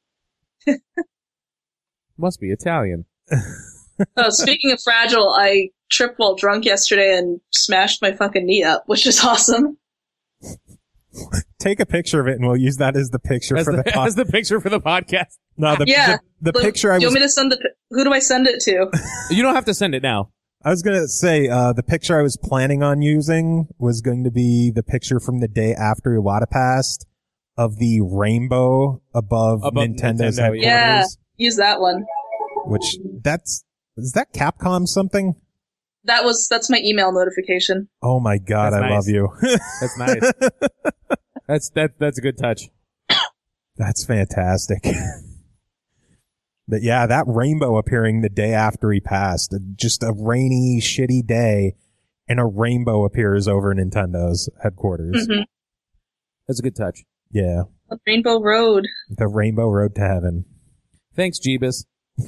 Must be Italian. Oh, speaking of fragile, I tripped while drunk yesterday and smashed my fucking knee up, which is awesome. Take a picture of it and we'll use that as the picture As for the, the, pod- as the picture for the podcast. No, the, Yeah. the, the Look, picture I do you was want me to send the, pi- who do I send it to? You don't have to send it now. I was going to say uh the picture I was planning on using was going to be the picture from the day after Iwata passed of the rainbow above, Above Nintendo's Nintendo, headquarters. Yeah. Use that one. Which that's is that Capcom something? That was, that's my email notification. Oh my god, That's I nice. love you. That's nice. That's that. That's a good touch. That's fantastic. But yeah, that rainbow appearing the day after he passed, just a rainy, shitty day, and a rainbow appears over Nintendo's headquarters. Mm-hmm. That's a good touch. Yeah, Rainbow Road. the Rainbow Road to Heaven. Thanks, Jeebus.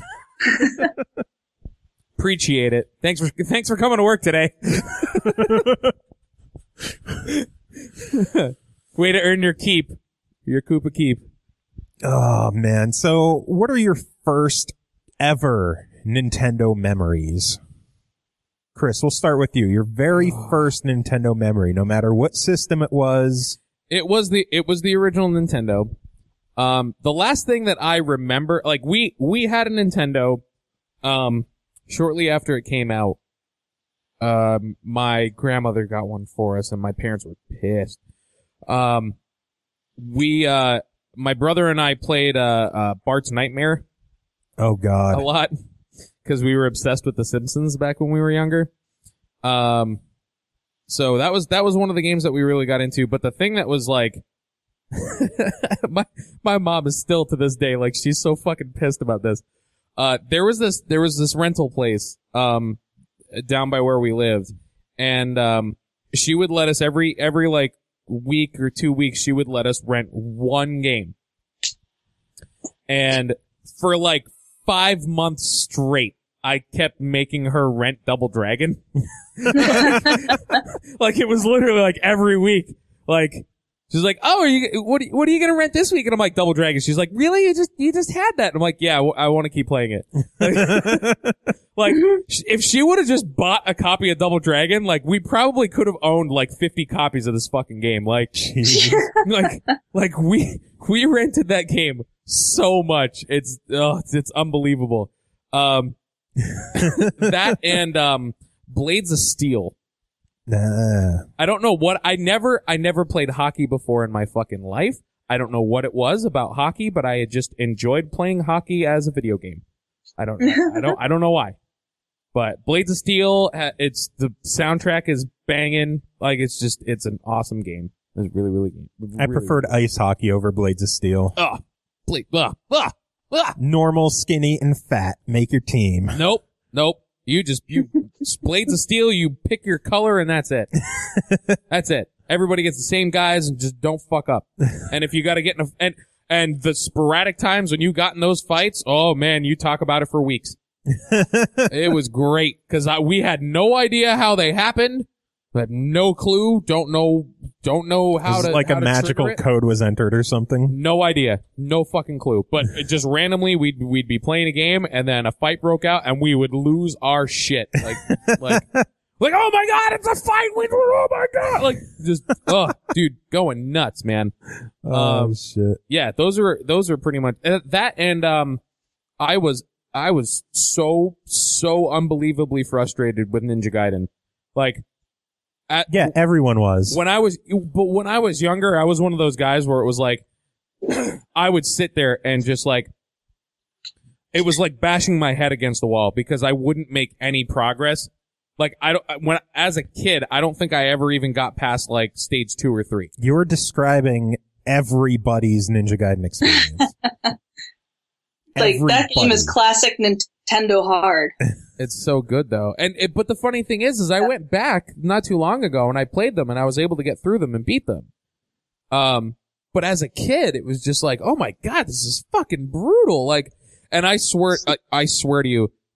Appreciate it. Thanks for thanks for coming to work today. Way to earn your keep. Your Koopa keep. Oh man, so what are your first ever Nintendo memories? Chris, we'll start with you. Your very first Nintendo memory, no matter what system it was. It was the it was the original Nintendo. Um, the last thing that I remember, like we we had a Nintendo, um, shortly after it came out. Um, my grandmother got one for us, and my parents were pissed. Um, we uh, my brother and I played uh, uh Bart's Nightmare Oh a god. lot because we were obsessed with The Simpsons back when we were younger. Um, so that was that was one of the games that we really got into. But the thing that was like, my my mom is still to this day like she's so fucking pissed about this. Uh, there was this there was this rental place um down by where we lived, and um she would let us every every like week or two weeks she would let us rent one game, and for like five months straight I kept making her rent Double Dragon. Like it was literally like every week. Like she's like, "Oh, are you what? What are you gonna rent this week?" And I'm like, "Double Dragon." She's like, "Really? You just you just had that?" And I'm like, "Yeah, I want to keep playing it." Like, like if she would have just bought a copy of Double Dragon, like we probably could have owned like fifty copies of this fucking game. Like, Jeez. like, like we we rented that game so much. It's oh, it's, it's unbelievable. Um, that and um, Blades of Steel. Nah. I don't know what I never I never played hockey before in my fucking life. I don't know what it was about hockey, but I had just enjoyed playing hockey as a video game. I don't I don't I don't know why. But Blades of Steel, uh, it's the soundtrack is banging. Like it's just it's an awesome game. It's really really really, I preferred ice hockey over Blades of Steel. Oh, Blade. Ah, ah, ah. Normal, skinny, and fat make your team. Nope. Nope. You just, you, Blades of Steel, you pick your color and that's it. That's it. Everybody gets the same guys and just don't fuck up. And if you gotta get in a, and, and the sporadic times when you got in those fights, oh man, you talk about it for weeks. It was great. Cause I, we had no idea how they happened. We had no clue. Don't know, don't know how It was to, like how a to magical trigger it. code was entered or something. No idea. No fucking clue. But it just randomly, we'd, we'd be playing a game and then a fight broke out and we would lose our shit. Like, like, like, oh my god, it's a fight! We, oh my god! Like, just, oh, dude, going nuts, man. Oh Um, shit. Yeah, those are, those are pretty much, uh, that and, um, I was, I was so, so unbelievably frustrated with Ninja Gaiden. Like, at, Yeah, everyone was. when I was, but when I was younger, I was one of those guys where it was like, I would sit there and just like, it was like bashing my head against the wall because I wouldn't make any progress. Like I don't, when, as a kid, I don't think I ever even got past like stage two or three. You're describing everybody's Ninja Gaiden experience. Like, that game is Everybody. classic Nintendo hard. It's so good though. And it, but the funny thing is, is I went back not too long ago and I played them and I was able to get through them and beat them. Um, but as a kid, it was just like, oh my god, this is fucking brutal. Like, and I swear, I, I swear to you,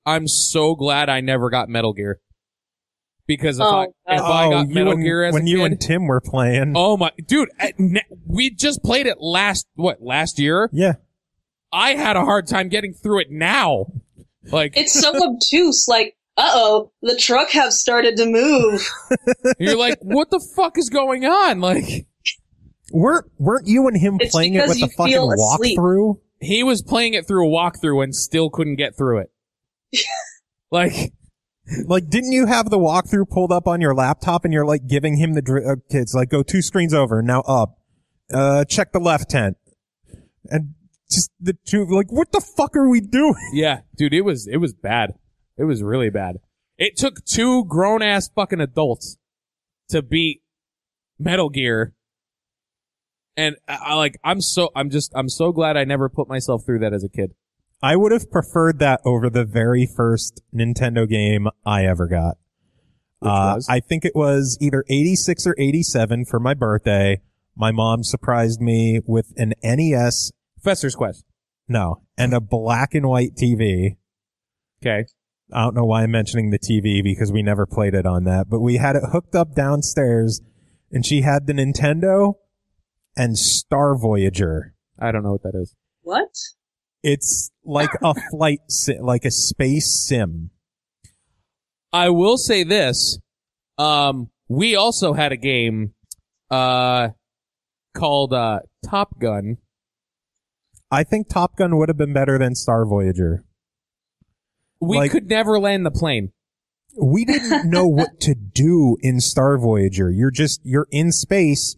I'm so glad I never got Metal Gear. Because if Oh, I if oh, I got you Metal and, Gear as when a you kid, and Tim were playing. oh my dude, uh, ne- we just played it last what last year. Yeah. I had a hard time getting through it now. Like It's so obtuse. Like, uh oh, the truck have started to move. you're like, what the fuck is going on? Like Weren't, weren't you and him It's playing it because with you the fucking feel asleep. walkthrough? he was playing it through a walkthrough and still couldn't get through it. Like Like, didn't you have the walkthrough pulled up on your laptop and you're like giving him the dr- uh, kids like go two screens over now up, uh check the left tent, and just the two like what the fuck are we doing? yeah, dude, it was it was bad. It was really bad. It took two grown ass fucking adults to beat Metal Gear. And I, I like I'm so I'm just I'm so glad I never put myself through that as a kid. I would have preferred that over the very first Nintendo game I ever got. Which uh, was? I think it was either eighty-six or eighty-seven for my birthday. My mom surprised me with an N E S, Fester's Quest. no, and a black and white T V. Okay. I don't know why I'm mentioning the T V because we never played it on that, but we had it hooked up downstairs and she had the Nintendo and Star Voyager. I don't know what that is. What? It's like a flight sim, like a space sim. I will say this. Um, we also had a game, uh, called, uh, Top Gun. I think Top Gun would have been better than Star Voyager. We Like- could never land the plane. We didn't know what to do in Star Voyager. You're just, you're in space.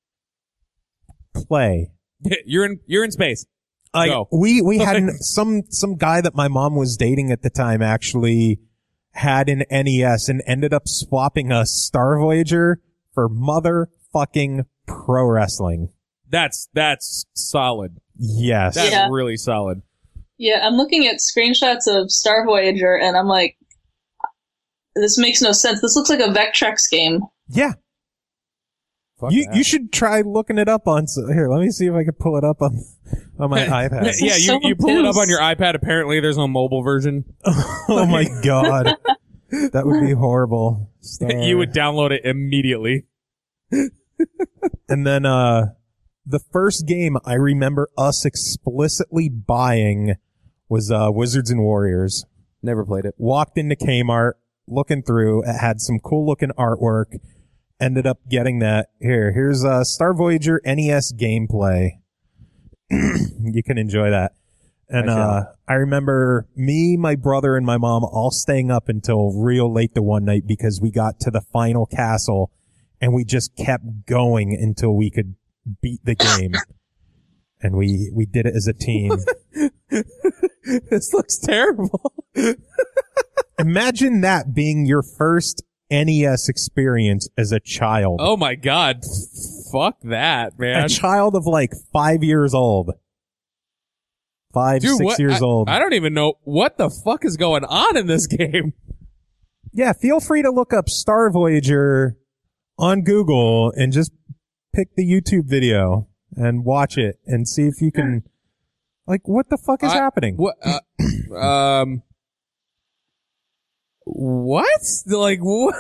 Play. You're in, you're in space. Like, Go. we, we had an- some, some guy that my mom was dating at the time actually had an N E S and ended up swapping us Star Voyager for motherfucking pro wrestling. That's, that's solid. Yes. That's Yeah. really solid. Yeah, I'm looking at screenshots of Star Voyager, and I'm like, this makes no sense. This looks like a Vectrex game. Yeah. Fuck You, that. you should try looking it up on, so- here, let me see if I can pull it up on, on my iPad. Yeah, is you, so you pull it up obtuse. on your iPad. Apparently there's no mobile version. Oh my God. That would be horrible. Star- You would download it immediately. And then, uh, the first game I remember us explicitly buying was, uh, Wizards and Warriors. Never played it. Walked into Kmart, looking through, it had some cool looking artwork, ended up getting that. Here, here's, uh, Star Voyager N E S gameplay. You can enjoy that. And, I shall. uh, I remember me, my brother, and my mom all staying up until real late the one night because we got to the final castle and we just kept going until we could beat the game. And we, we did it as a team. This looks terrible. Imagine that being your first N E S experience as a child. Oh my god. Fuck that, man. A child of like five years old. Five, Dude, six what- years I, old. I don't even know what the fuck is going on in this game. Yeah, feel free to look up Star Voyager on Google and just pick the YouTube video and watch it and see if you can, like, what the fuck is I- happening? What? Uh, um. What? Like what?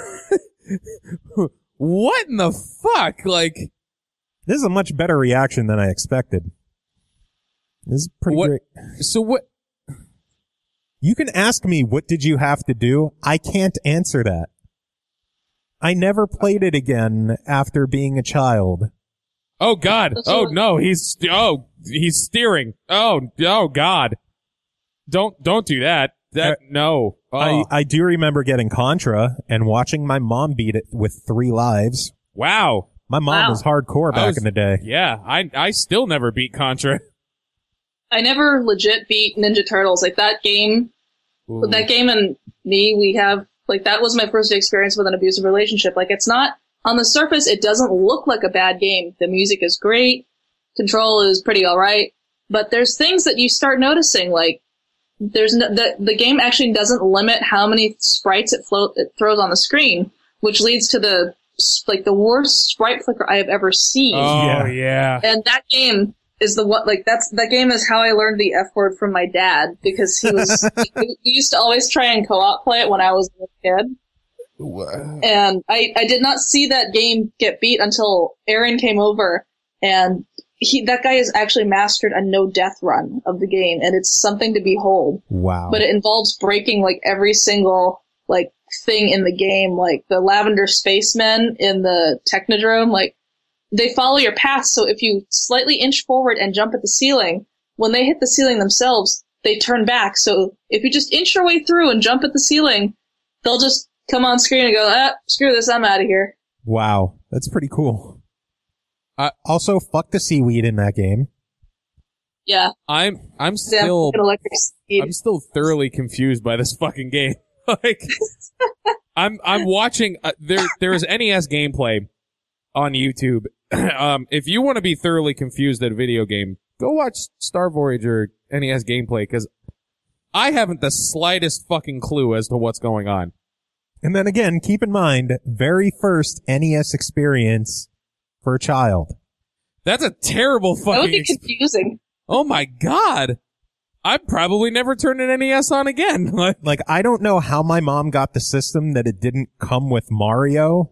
What in the fuck? Like This is a much better reaction than I expected. This is pretty what? great. So what? You can ask me, what did you have to do? I can't answer that. I never played it again after being a child. Oh god. That's Oh what- no. He's oh he's steering. Oh oh god. Don't don't do that. That no. Oh. I, I do remember getting Contra and watching my mom beat it with three lives. wow. My mom Wow. was hardcore I back was- in the day. Yeah. I I still never beat Contra. I never legit beat Ninja Turtles. Like that game, Ooh. that game and me, we have, like, that was my first experience with an abusive relationship. Like, it's not, on the surface, it doesn't look like a bad game. The music is great. Control is pretty alright. But there's things that you start noticing, like, there's no, the, the game actually doesn't limit how many sprites it float, it throws on the screen, which leads to the, like, the worst sprite flicker I have ever seen. Oh Yeah. yeah. And that game is the one, like, that's, that game is how I learned the F word from my dad, because he was, he used to always try and co-op play it when I was a kid. Wow. And I, I did not see that game get beat until Aaron came over, and he, that guy has actually mastered a no-death run of the game, and it's something to behold. Wow. But it involves breaking, like, every single, like, thing in the game, like the Lavender Spacemen in the Technodrome, like, they follow your path, so if you slightly inch forward and jump at the ceiling, when they hit the ceiling themselves, they turn back. So if you just inch your way through and jump at the ceiling, they'll just come on screen and go, ah, screw this, I'm out of here. Wow. That's pretty cool. Uh, also, fuck the seaweed in that game. Yeah. I'm I'm Yeah, still fucking electric seed. I'm still thoroughly confused by this fucking game. Like, I'm I'm watching uh, there there is N E S gameplay on YouTube. um, if you want to be thoroughly confused at a video game, go watch Star Voyager N E S gameplay, because I haven't the slightest fucking clue as to what's going on. And then again, keep in mind, very first N E S experience for a child. That's a terrible fucking. That would be ex- confusing. oh my god! I'd probably never turn an N E S on again. Like, Like, I don't know how my mom got the system that it didn't come with Mario.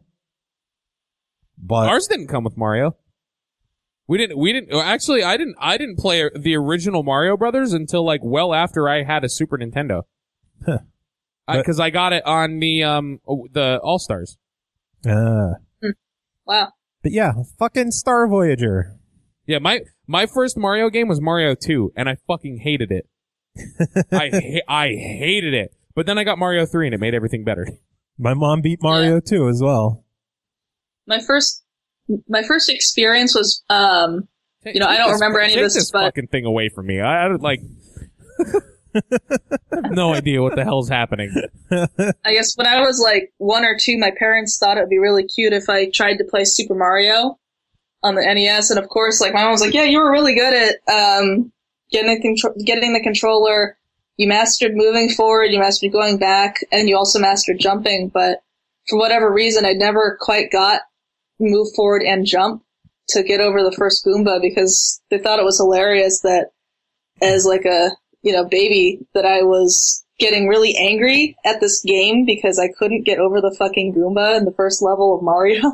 But ours didn't come with Mario. We didn't. We didn't. Actually, I didn't. I didn't play the original Mario Brothers until like well after I had a Super Nintendo. Huh. Because I, I got it on the um the All Stars. uh, Wow. but yeah, fucking Star Voyager. Yeah, my my first Mario game was Mario two, and I fucking hated it. I ha- I hated it. But then I got Mario three, and it made everything better. My mom beat Mario Yeah. too as well. My first, my first experience was, um, you know, I don't Take remember this, any take of this, this but fucking thing away from me. I, I don't, like. I have no idea what the hell's happening. I guess when I was like one or two, my parents thought it would be really cute if I tried to play Super Mario on the N E S, and of course, like my mom was like, "Yeah, you were really good at um, getting the contro- getting the controller. You mastered moving forward, you mastered going back, and you also mastered jumping." But for whatever reason, I never quite got move forward and jump to get over the first Goomba, because they thought it was hilarious that as like a you know baby that I was getting really angry at this game because I couldn't get over the fucking Goomba in the first level of Mario.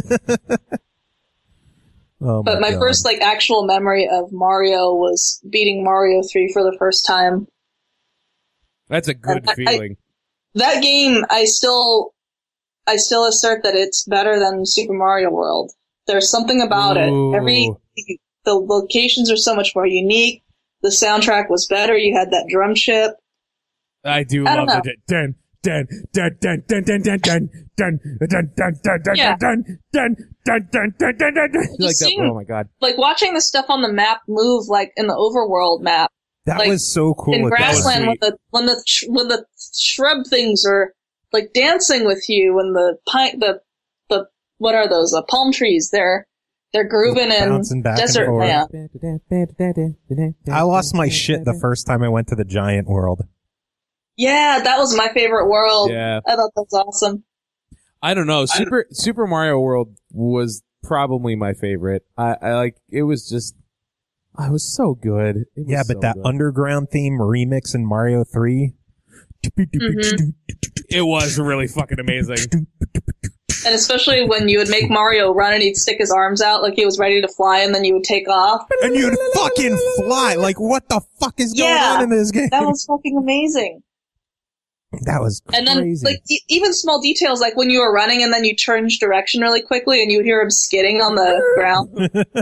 Oh But my God. first like actual memory of Mario was beating Mario three for the first time. That's a good I- I- feeling. That game, I still, I still assert that it's better than Super Mario World. There's something about Ooh. it. Every, the locations are so much more unique. The soundtrack was better. You had that drum chip. I do I love don't the dun dun dun dun dun dun dun dun dun dun dun dun dun Yeah. dun dun dun dun dun dun dun dun. Like that. seeing- Oh my god. Like watching the stuff on the map move, like in the overworld map. that like, was so cool. in with that. Grassland, when sweet. the when the sh- when the shrub things are like dancing with you, and the pine the the what are those? The palm trees. They're they're grooving in Bouncing back and desert forth. land. I lost my shit the first time I went to the Giant World. Yeah, that was my favorite world. Yeah. I thought that was awesome. I don't know. Super Super Mario World was probably my favorite. I, I like it was just I was so good. It was Yeah, but so that good. underground theme remix in Mario three. Mhm. It was really fucking amazing. And especially when you would make Mario run and he'd stick his arms out like he was ready to fly, and then you would take off. And you'd fucking fly. Like, what the fuck is going Yeah, on in this game? That was fucking amazing. That was crazy. And then, like, e- even small details, like when you were running and then you changed direction really quickly and you would hear him skidding on the ground.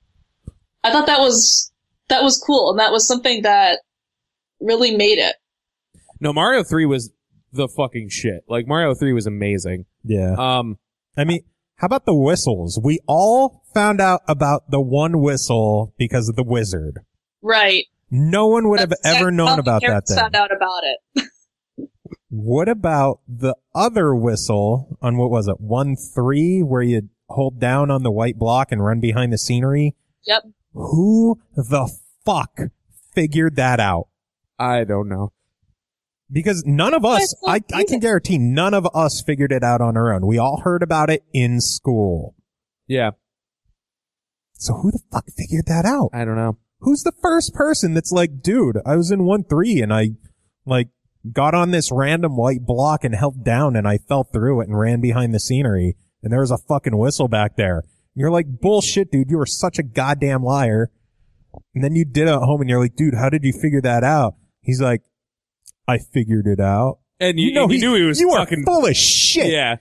I thought that was, that was cool, and that was something that really made it. No, Mario three was the fucking shit. Like Mario three was amazing. yeah. Um I mean, how about the whistles? We all found out about the one whistle because of the wizard. Right. No one would have That's ever exactly known how the about that parents thing. found out about it. What about the other whistle on, what was it, one three, where you hold down on the white block and run behind the scenery? Yep. Who the fuck figured that out? I don't know. Because none of us, Well, I, it's not I can easy. guarantee none of us figured it out on our own. We all heard about it in school. Yeah. So who the fuck figured that out? I don't know. Who's the first person that's like, dude, I was in one three and I like got on this random white block and held down and I fell through it and ran behind the scenery and there was a fucking whistle back there. And you're like, bullshit, dude. You were such a goddamn liar. And then you did it at home and you're like, dude, how did you figure that out? He's like, I figured it out. And you, You know, and you he- knew he was you fucking... are full of shit. Yeah.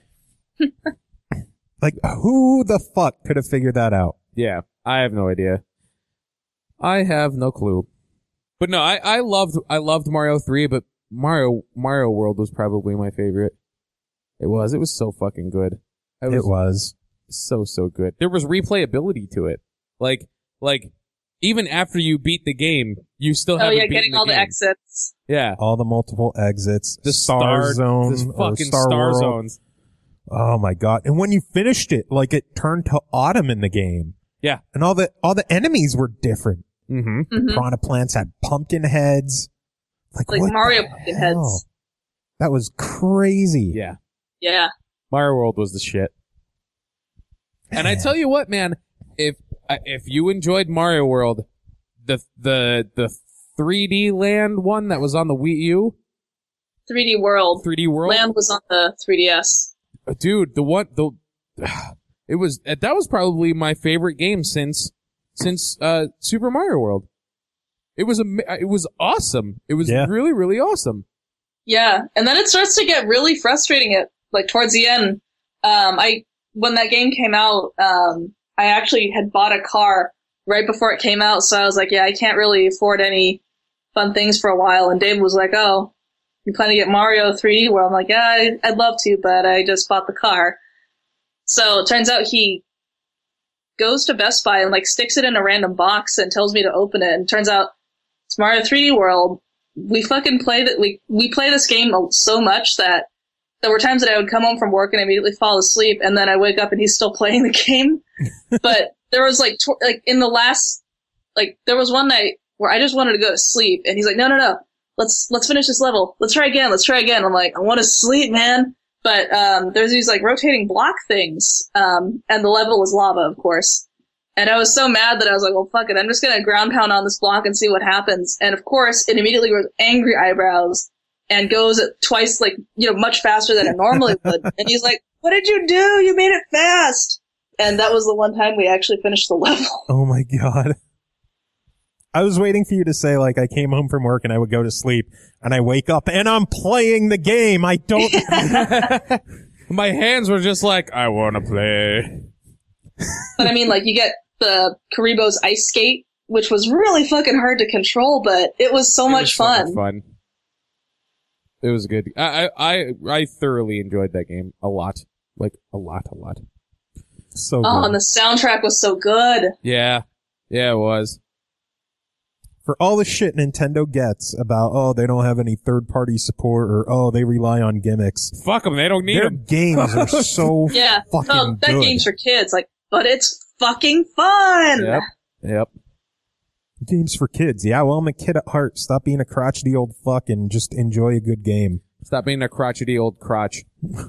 Like, who the fuck could have figured that out? Yeah. I have no idea. I have no clue. But no, I, I loved I loved Mario three, but Mario Mario World was probably my favorite. It was. It was so fucking good. I It was. so so good. There was replayability to it. Like like even after you beat the game, you still Oh haven't yeah, beaten getting the all the game. exits. Yeah. All the multiple exits. The Star star Zone. this or fucking Star, star World. zones. Oh my god. And when you finished it, like it turned to autumn in the game. Yeah. And all the all the enemies were different. Mm-hmm. hmm Piranha plants had pumpkin heads. Like, Like what Mario the pumpkin hell? heads. That was crazy. Yeah. Yeah. Mario World was the shit. And I tell you what, man, if if you enjoyed Mario World, the the the three D Land one that was on the Wii U, three D World. three D World, Land was on the three D S. dude, the one the it was that was probably my favorite game since since uh Super Mario World. It was am- it was awesome. It was Yeah. really really awesome. Yeah, and then it starts to get really frustrating at like towards the end. Um, I when that game came out, um, I actually had bought a car right before it came out, so I was like, yeah, I can't really afford any fun things for a while. And Dave was like, oh, you plan to get Mario three D World? I'm like, yeah, I, I'd love to, but I just bought the car. So it turns out he goes to Best Buy and like sticks it in a random box and tells me to open it. And it turns out it's Mario three D World. We fucking play that. We we play this game so much that there were times that I would come home from work and immediately fall asleep, and then I wake up and he's still playing the game. But there was like tw- like in the last like there was one night where I just wanted to go to sleep, and he's like, no no no, let's let's finish this level. Let's try again. Let's try again. I'm like, I want to sleep, man. But um, there's these like rotating block things, um, and the level was lava, of course. And I was so mad that I was like, well, fuck it. I'm just going to ground pound on this block and see what happens. And of course, it immediately grows angry eyebrows and goes at twice, like, you know, much faster than it normally would. And he's like, what did you do? You made it fast. And that was the one time we actually finished the level. Oh my god. I was waiting for you to say, like, I came home from work and I would go to sleep and I wake up and I'm playing the game. I don't. My hands were just like, I want to play. But I mean, like, you get the Karibo's ice skate, which was really fucking hard to control, but it was so It much was so fun. much fun. It was good. I, I I I thoroughly enjoyed that game a lot, like a lot, a lot. So Oh, good. and the soundtrack was so good. Yeah, yeah, it was. For all the shit Nintendo gets about, oh, they don't have any third-party support or, oh, they rely on gimmicks. Fuck them. They don't need Their them. games are so Yeah. fucking Oh, that good. game's for kids. Like, but it's fucking fun. Yep. Yep. Games for kids. Yeah, well, I'm a kid at heart. Stop being a crotchety old fuck and just enjoy a good game. Stop being a crotchety old crotch.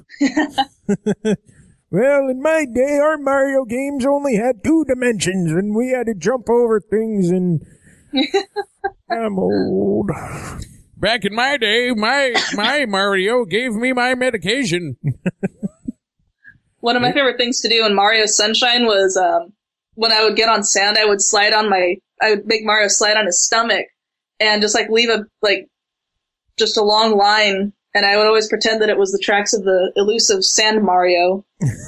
Well, in my day, our Mario games only had two dimensions, and we had to jump over things, and I'm old. Back in my day, my my Mario gave me my medication. One of my favorite things to do in Mario Sunshine was um, when I would get on sand, I would slide on my, I would make Mario slide on his stomach and just like leave a, like, just a long line. And I would always pretend that it was the tracks of the elusive Sand Mario.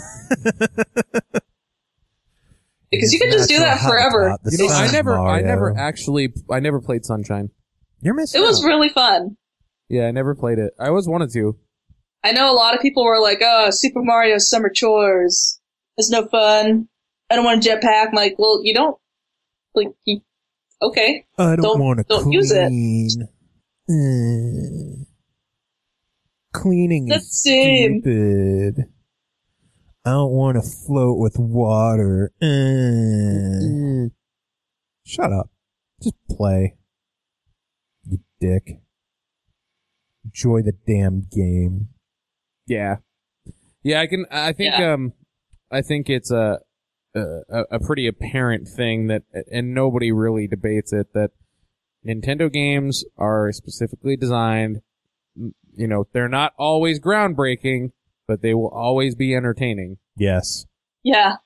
Because you could just do that Natural forever. habitat, the You know, I Sand never, I Mario. never actually, I never played Sunshine. You're missing It was out. really fun. Yeah, I never played it. I always wanted to. I know a lot of people were like, oh, Super Mario Summer Chores. It's no fun. I don't want a jetpack. I'm like, well, you don't, like, you, okay. I don't, Don't- want to don't clean. use it. Uh, cleaning That's is same. stupid. I don't want to float with water. Uh. Shut up. Just play. You dick. Enjoy the damn game. Yeah. Yeah, I can, I think, Yeah. um, I think it's, uh, a, a, a pretty apparent thing that, and nobody really debates it, that Nintendo games are specifically designed, you know, they're not always groundbreaking, but they will always be entertaining. Yes. Yeah.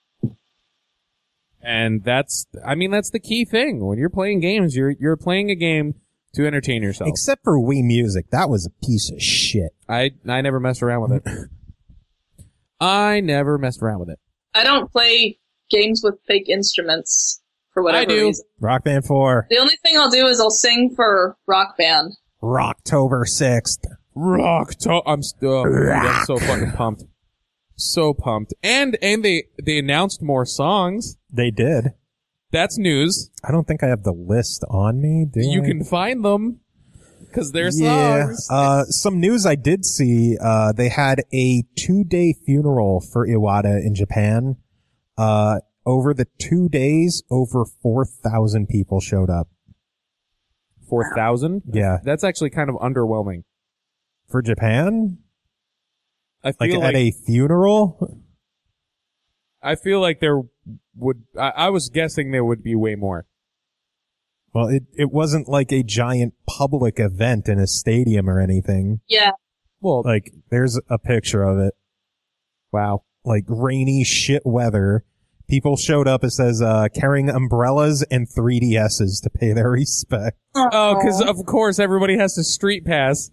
And that's, I mean, that's the key thing. When you're playing games, you're you're playing a game to entertain yourself. Except for Wii Music. That was a piece of shit. I I never messed around with it. I never messed around with it. I don't play games with fake instruments for whatever I do. reason. Rock Band four. The only thing I'll do is I'll sing for Rock Band. Rocktober sixth. Rock. To- I'm still. Oh, I'm so fucking pumped. So pumped. And and they they announced more songs. They did. That's news. I don't think I have the list on me. Do You I? can find them because they're Yeah. songs. Uh, some news I did see. Uh, they had a two-day funeral for Iwata in Japan. Uh, over the two days, over four thousand people showed up. Four thousand. Yeah. That's actually kind of underwhelming. For Japan? I Like feel at like, a funeral? I feel like there would. I, I was guessing there would be way more. Well, it, it wasn't like a giant public event in a stadium or anything. Yeah. Well, Like, there's a picture of it. wow. Like, rainy shit weather. People showed up, it says, uh, carrying umbrellas and three D S's to pay their respect. Oh, because of course everybody has to street pass.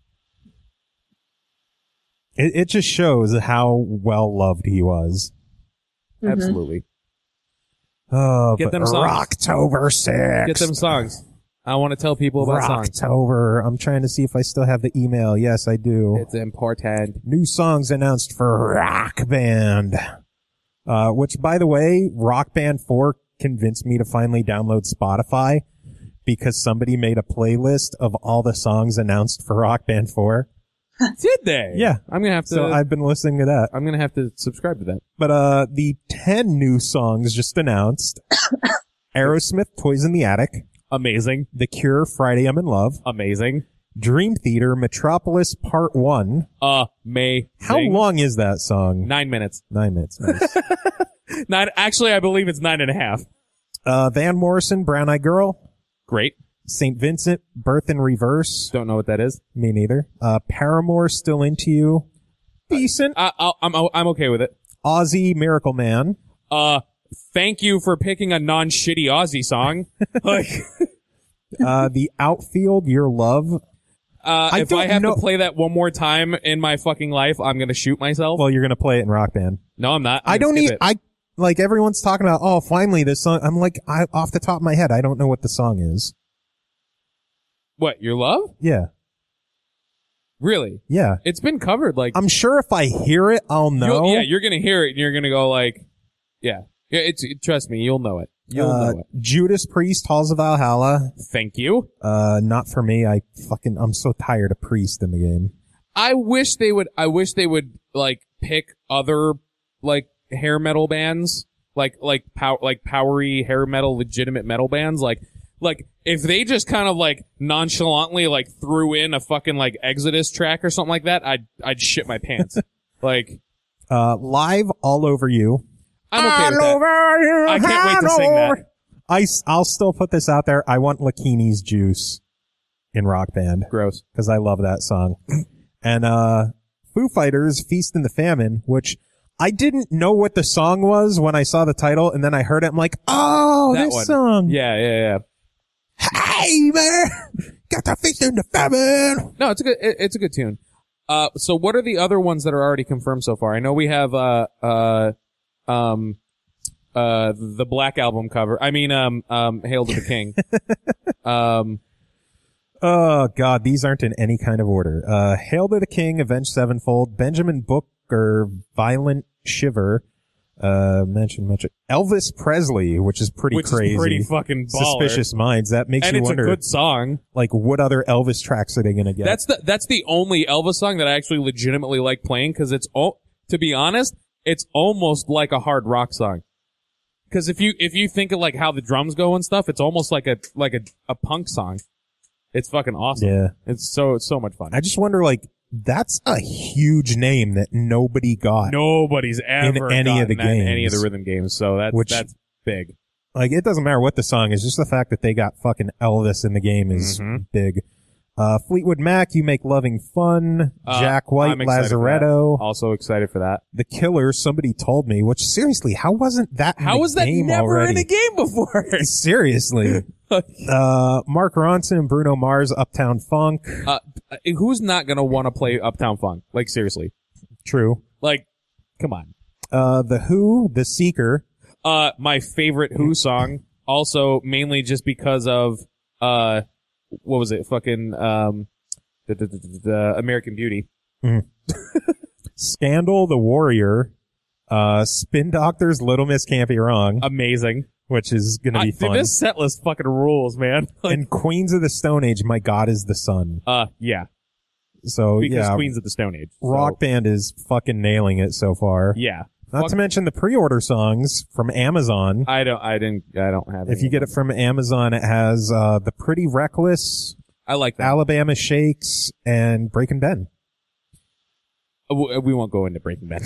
It, it just shows how well loved he was. Mhm. Absolutely. Oh, Get but them songs. Rocktober sixth. Get them songs. I want to tell people about songs. Rocktober. I'm trying to see if I still have the email. Yes, I do. It's important. New songs announced for Rock Band. Uh, which, by the way, Rock Band four convinced me to finally download Spotify because somebody made a playlist of all the songs announced for Rock Band four. Did they? Yeah. I'm gonna have to. So I've been listening to that. I'm gonna have to subscribe to that. But, uh, the ten new songs just announced. Aerosmith, Toys in the Attic. Amazing. The Cure, Friday I'm in Love. Amazing. Dream Theater, Metropolis Part one. Amazing. How long is that song? Nine minutes. Nine minutes. Nice. Nine. Actually, I believe it's nine and a half. uh, Van Morrison, Brown Eyed Girl. Great. Saint Vincent, Birth in Reverse. Don't know what that is. Me neither. Uh, Paramore, Still Into You. Decent. I, I'll, I'm I'm okay with it. Ozzy, Miracle Man. Uh, thank you for picking a non-shitty Aussie song. Like, Uh, The Outfield, Your Love. uh, I if I don't have know- to play that one more time in my fucking life, I'm gonna shoot myself. Well, you're gonna play it in Rock Band. no, I'm not. I'm I gonna don't skip need, it. I, like everyone's talking about, oh, finally this song. I'm like, I, off the top of my head, I don't know what the song is. What, your love? Yeah. Really? Yeah. It's been covered. Like, I'm sure if I hear it, I'll know. you'll- yeah, you're gonna hear it and you're gonna go like, yeah, yeah. It's it, trust me, you'll know it. You'll uh, know it. Judas Priest, Halls of Valhalla. Thank you. Uh, not for me. I fucking, I'm so tired of Priest in the game. I wish they would. I wish they would like pick other like hair metal bands, like like pow like powery hair metal, legitimate metal bands. Like like if they just kind of like nonchalantly like threw in a fucking like Exodus track or something like that, I'd I'd shit my pants. Like Uh, Live, All Over You. I'm okay with that. I can't wait to sing that. I, I'll still put this out there. I want Lakini's Juice in Rock Band Gross. because I love that song. And, uh, Foo Fighters, Feast in the Famine, which I didn't know what the song was when I saw the title, and then I heard it. I'm like, oh, That this one. song. Yeah, yeah, yeah. Hey, man, got the Feast in the Famine. No, it's a good. It, it's a good tune. Uh, so what are the other ones that are already confirmed so far? I know we have uh uh um uh the Black Album cover. I mean um um Hail to the King. um Oh, God, these aren't in any kind of order. Uh, Hail to the King, Avenged Sevenfold, Benjamin Booker, Violent Shiver, uh, mention, mention, Elvis Presley, which is pretty which crazy. is pretty fucking baller. Suspicious Minds. That makes and you it's wonder, a good song. like, what other Elvis tracks are they gonna get? That's the that's the only Elvis song that I actually legitimately like playing because it's all. To be honest, it's almost like a hard rock song. Because if you if you think of like how the drums go and stuff, it's almost like a like a, a punk song. It's fucking awesome. Yeah. It's so it's so much fun. I just wonder, like, that's a huge name that nobody got. Nobody's ever in any of the gotten that in games. any of the rhythm games, so that's Which- that's big. Like, it doesn't matter what the song is, just the fact that they got fucking Elvis in the game is Mhm. big. Uh, Fleetwood Mac, You Make Loving Fun. Uh, Jack White, I'm excited for Lazaretto. that. Also excited for that. The Killers, somebody told me, which seriously, how wasn't that in How the was that game never already? in a game before? Seriously. uh, Mark Ronson, Bruno Mars, Uptown Funk. uh, who's not gonna want to play Uptown Funk? Like seriously, True. like, come on. Uh, The Who, The Seeker. Uh, my favorite Who song, also mainly just because of uh, what was it? Fucking um, the, the, the, the American Beauty. Scandal, The Warrior. Uh, Spin Doctors, Little Miss Can't Be Wrong, Amazing. which is gonna I, be dude, fun. this set list fucking rules, man. Like, And Queens of the Stone Age, My God is the Sun. uh, yeah, So, because yeah, Queens of the Stone Age. So, Rock Band is fucking nailing it so far. Yeah. Not Fuck- to mention the pre-order songs from Amazon. I don't. I didn't. I don't have. If any you of get them. it from Amazon, it has uh, The Pretty Reckless, I like that. Alabama Shakes, and Breaking Ben. Uh, w- We won't go into Breaking Bad.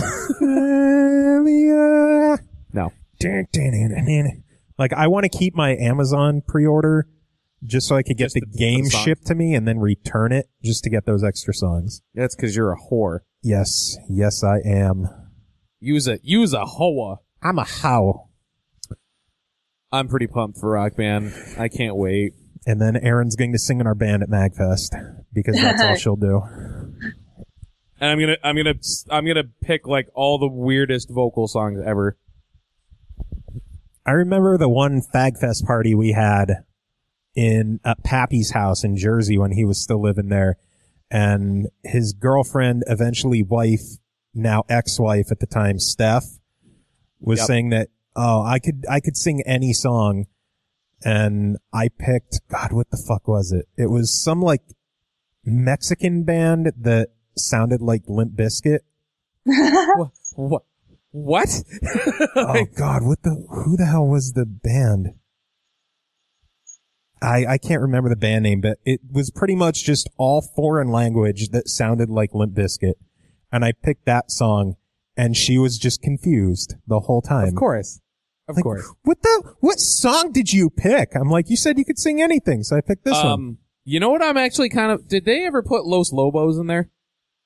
No. Like, I want to keep my Amazon pre-order just so I could get Just the the- for game the songs. shipped to me and then return it just to get those extra songs. That's because you're a whore. Yes, yes, I am. Use a use a hoa. I'm a how. I'm pretty pumped for Rock Band. I can't wait. And then Erin's going to sing in our band at MagFest because that's all she'll do. And I'm gonna I'm gonna I'm gonna pick like all the weirdest vocal songs ever. I remember the one Fagfest party we had in at Pappy's house in Jersey when he was still living there, and his girlfriend, eventually wife, now ex-wife at the time, Steph, was Yep. saying that, oh, I could I could sing any song, and I picked, God, what the fuck was it? It was some like Mexican band that sounded like Limp Bizkit. What? What? What? Oh God, what the? Who the hell was the band? I I can't remember the band name, but it was pretty much just all foreign language that sounded like Limp Bizkit, and I picked that song, and she was just confused the whole time. Of course. Of Like, course. What the? What song did you pick? I'm like, you said you could sing anything, so I picked this one. Um, you know what? I'm actually kind of. Did they ever put Los Lobos in there?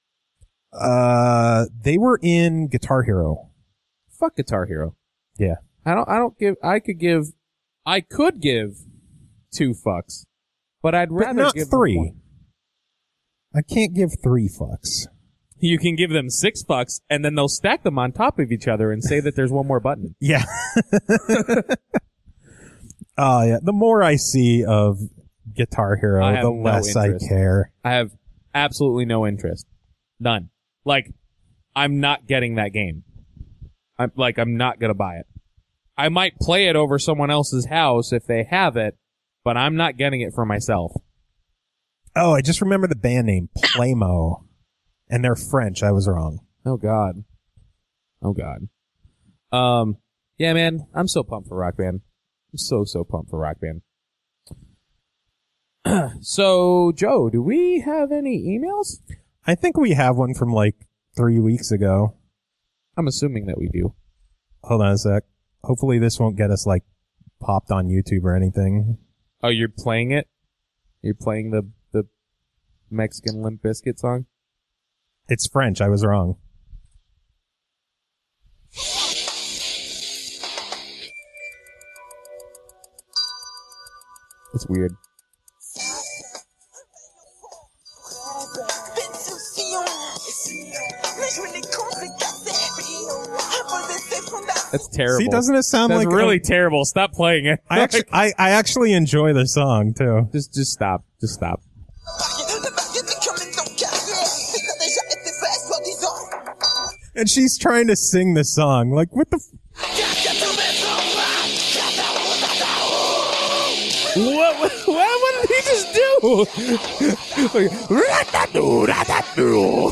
Uh, they were in Guitar Hero. Fuck Guitar Hero. Yeah. I don't. I don't give. I could give. I could give two fucks, but I'd But rather not give three. one. I can't give three fucks. You can give them six fucks, and then they'll stack them on top of each other and say that there's one more button. Yeah. Oh, yeah. The more I see of Guitar Hero, I have the no less interest. I care. I have absolutely no interest. None. Like, I'm not getting that game. I'm like, I'm not gonna buy it. I might play it over someone else's house if they have it, but I'm not getting it for myself. Oh, I just remember the band name, Playmo. And they're French. I was wrong. Oh God. Oh God. Um. Yeah, man. I'm so pumped for Rock Band. I'm so so pumped for Rock Band. So, Joe, do we have any emails? I think we have one from like three weeks ago. I'm assuming that we do. Hold on a sec. Hopefully this won't get us like popped on YouTube or anything. Oh, you're playing it? You're playing the the Mexican Limp Bizkit song? It's French. I was wrong. It's weird. That's terrible. See, doesn't it sound That's like really a- terrible. Stop playing it. I actually, I, I actually enjoy the song too. just just stop. Just stop. And she's trying to sing the song. Like, what the? F- What, what, what, what did he just do? Like, rat-a-doo, rat-a-doo.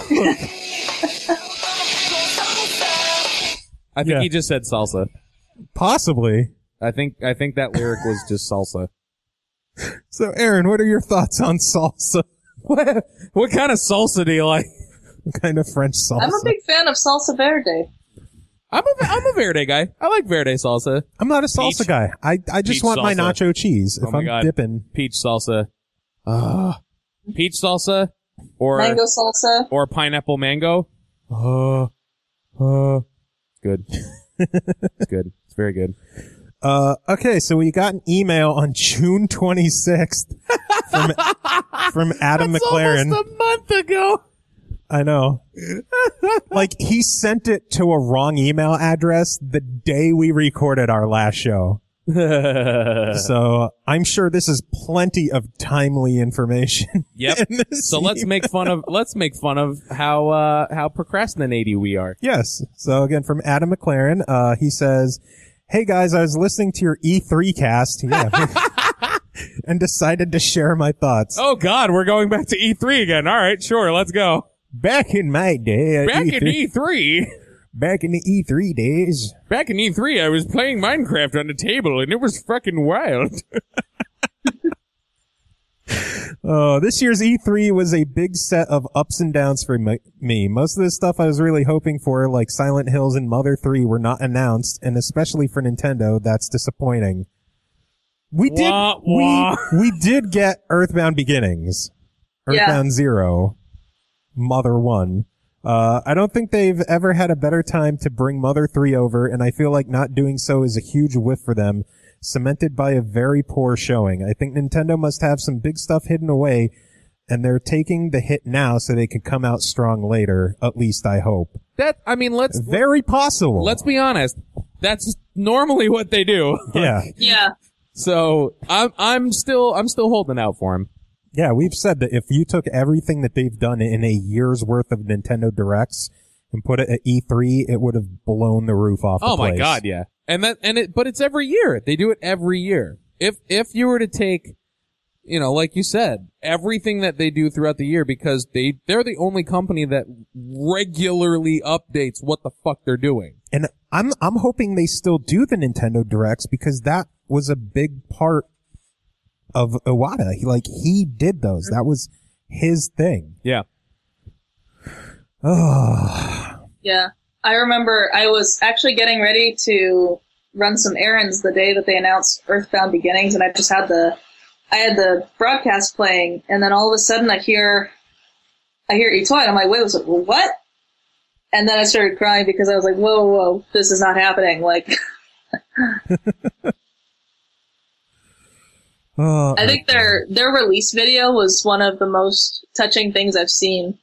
I think Yeah. he just said salsa. Possibly. I think I think that lyric was just salsa. So, Aaron, what are your thoughts on salsa? What, what kind of salsa do you like? What kind of French salsa? I'm a big fan of salsa verde. I'm a, I'm a verde guy. I like verde salsa. I'm not a salsa Peach. guy. I, I just Peach want my salsa. nacho cheese. Oh If my I'm God. dipping. Peach salsa. Ah. Peach salsa or Mango salsa. or pineapple mango. Oh. Oh. Good. It's good. It's very good. Uh, okay, so we got an email on June twenty-sixth from, from Adam That's McLaren. almost a month ago. I know. Like, he sent it to a wrong email address the day we recorded our last show. So I'm sure this is plenty of timely information. Yep. in this So let's email. make fun of let's make fun of how uh how procrastinating we are. Yes. So again, from Adam McLaren, uh, he says, "Hey guys, I was listening to your E three cast, yeah, and decided to share my thoughts. Oh God, we're going back to E three again. All right, sure, let's go. Back in my day, at Back E in three, E three, back in the E three days, back in E three, I was playing Minecraft on the table, and it was fucking wild. Uh, this year's E three was a big set of ups and downs for m- me. Most of the stuff I was really hoping for, like Silent Hills and Mother three, were not announced, and especially for Nintendo, that's disappointing. We did, Wah, wah. we, we did get Earthbound Beginnings. Yeah. Earthbound Zero. Mother one. Uh, I don't think they've ever had a better time to bring Mother three over, and I feel like not doing so is a huge whiff for them, cemented by a very poor showing. I think Nintendo must have some big stuff hidden away, and they're taking the hit now so they can come out strong later. At least I hope. That I mean, let's Very possible. let's be honest. That's normally what they do. Yeah. Yeah. So I'm I'm still I'm still holding out for him. Yeah, we've said that if you took everything that they've done in a year's worth of Nintendo Directs and put it at E three, it would have blown the roof off the Oh my place. God, yeah. And that and it but it's every year. They do it every year. If if you were to take, you know, like you said, everything that they do throughout the year, because they they're the only company that regularly updates what the fuck they're doing. And I'm I'm hoping they still do the Nintendo Directs because that was a big part of Iwata. He, like, he did those. That was his thing. Yeah. Oh. Yeah. I remember I was actually getting ready to run some errands the day that they announced Earthbound Beginnings, and I just had the I had the broadcast playing, and then all of a sudden I hear I hear Itoy, and I'm like, wait, was it what? And then I started crying because I was like, whoa, whoa, whoa, this is not happening. Like, Oh, I think their their release video was one of the most touching things I've seen.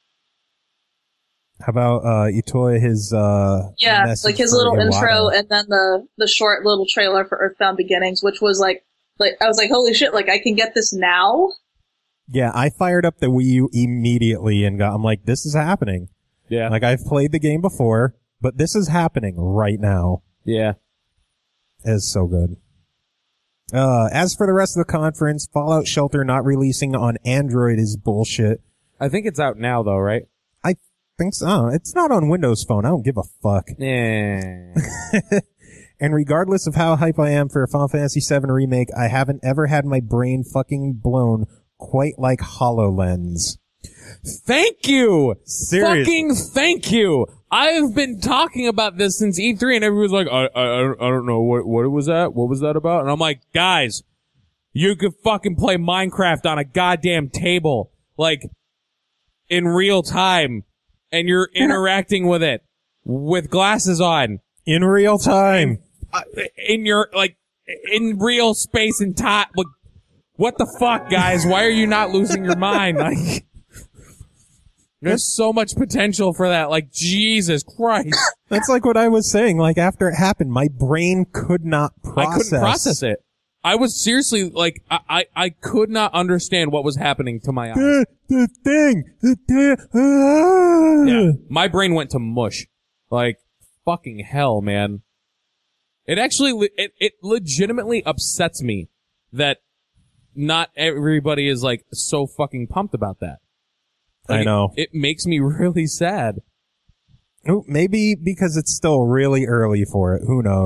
How about uh Itoy, his uh Yeah, message like his for little Iwata? intro, and then the the short little trailer for Earthbound Beginnings, which was like, like I was like, holy shit! Like I can get this now. Yeah, I fired up the Wii U immediately and got I'm like, this is happening. Yeah. Like, I've played the game before, but this is happening right now. Yeah. It's so good. Uh, as for the rest of the conference, Fallout Shelter not releasing on Android is bullshit. I think it's out now though, right? I think so. Oh, it's not on Windows Phone. I don't give a fuck. Yeah. And regardless of how hype I am for a Final Fantasy seven Remake, I haven't ever had my brain fucking blown quite like HoloLens. Thank you! Seriously. Fucking thank you! I've been talking about this since E three, and everyone's like, I, I, I don't know, what, what was that? What was that about? And I'm like, guys, you could fucking play Minecraft on a goddamn table, like, in real time, and you're interacting with it, with glasses on, In real time. uh, in your, like, in real space and time. Like, what the fuck, guys? Why are you not losing your mind? Like, there's so much potential for that. Like, Jesus Christ. That's like what I was saying. Like, after it happened, my brain could not process. I couldn't process it. I was seriously, like, I, I, I could not understand what was happening to my eyes. The, the thing. The, the, ah. Yeah. My brain went to mush. Like, fucking hell, man. It actually, le- it, it legitimately upsets me that not everybody is, like, so fucking pumped about that. Like, I know. It, it makes me really sad. Oh, maybe because it's still really early for it. Who knows?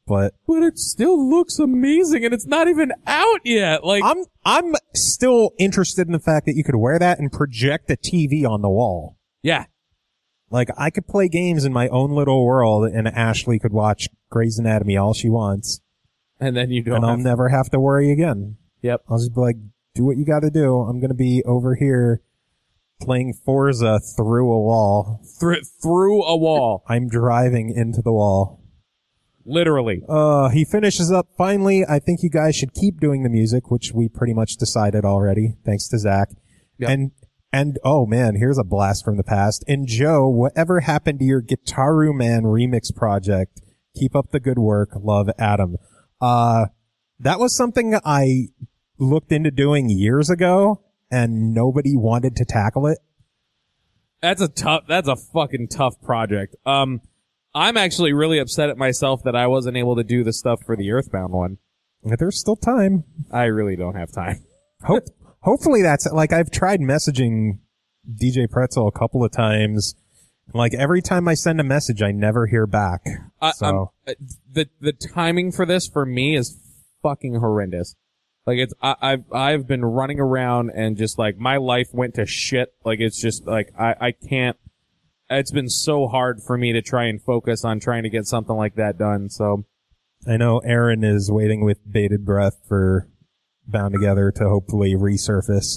but But it still looks amazing, and it's not even out yet. Like, I'm I'm still interested in the fact that you could wear that and project a T V on the wall. yeah, Like, I could play games in my own little world, and Ashley could watch Grey's Anatomy all she wants, and then you don't. and I'll have, never have to worry again. Yep. I'll just be like, do what you got to do. I'm going to be over here playing Forza through a wall. Through through a wall, I'm driving into the wall. literally. Uh, he finishes up. Finally, I think you guys should keep doing the music, which we pretty much decided already, thanks to Zach. Yep. And, and, oh man, here's a blast from the past. And Joe, whatever happened to your Guitaru Man remix project? Keep up the good work. Love, Adam. Uh, that was something I looked into doing years ago, and nobody wanted to tackle it. That's a tough. That's a fucking tough project. Um, I'm actually really upset at myself that I wasn't able to do the stuff for the Earthbound one. There's still time. I really don't have time. Hope, hopefully that's, like, I've tried messaging D J Pretzel a couple of times. Like, every time I send a message, I never hear back. I, So, I'm, uh, the the timing for this for me is fucking horrendous. Like, it's I, I've I've been running around and just like my life went to shit. Like, it's just like I I can't. It's been so hard for me to try and focus on trying to get something like that done. So I know Aaron is waiting with bated breath for Bound Together to hopefully resurface.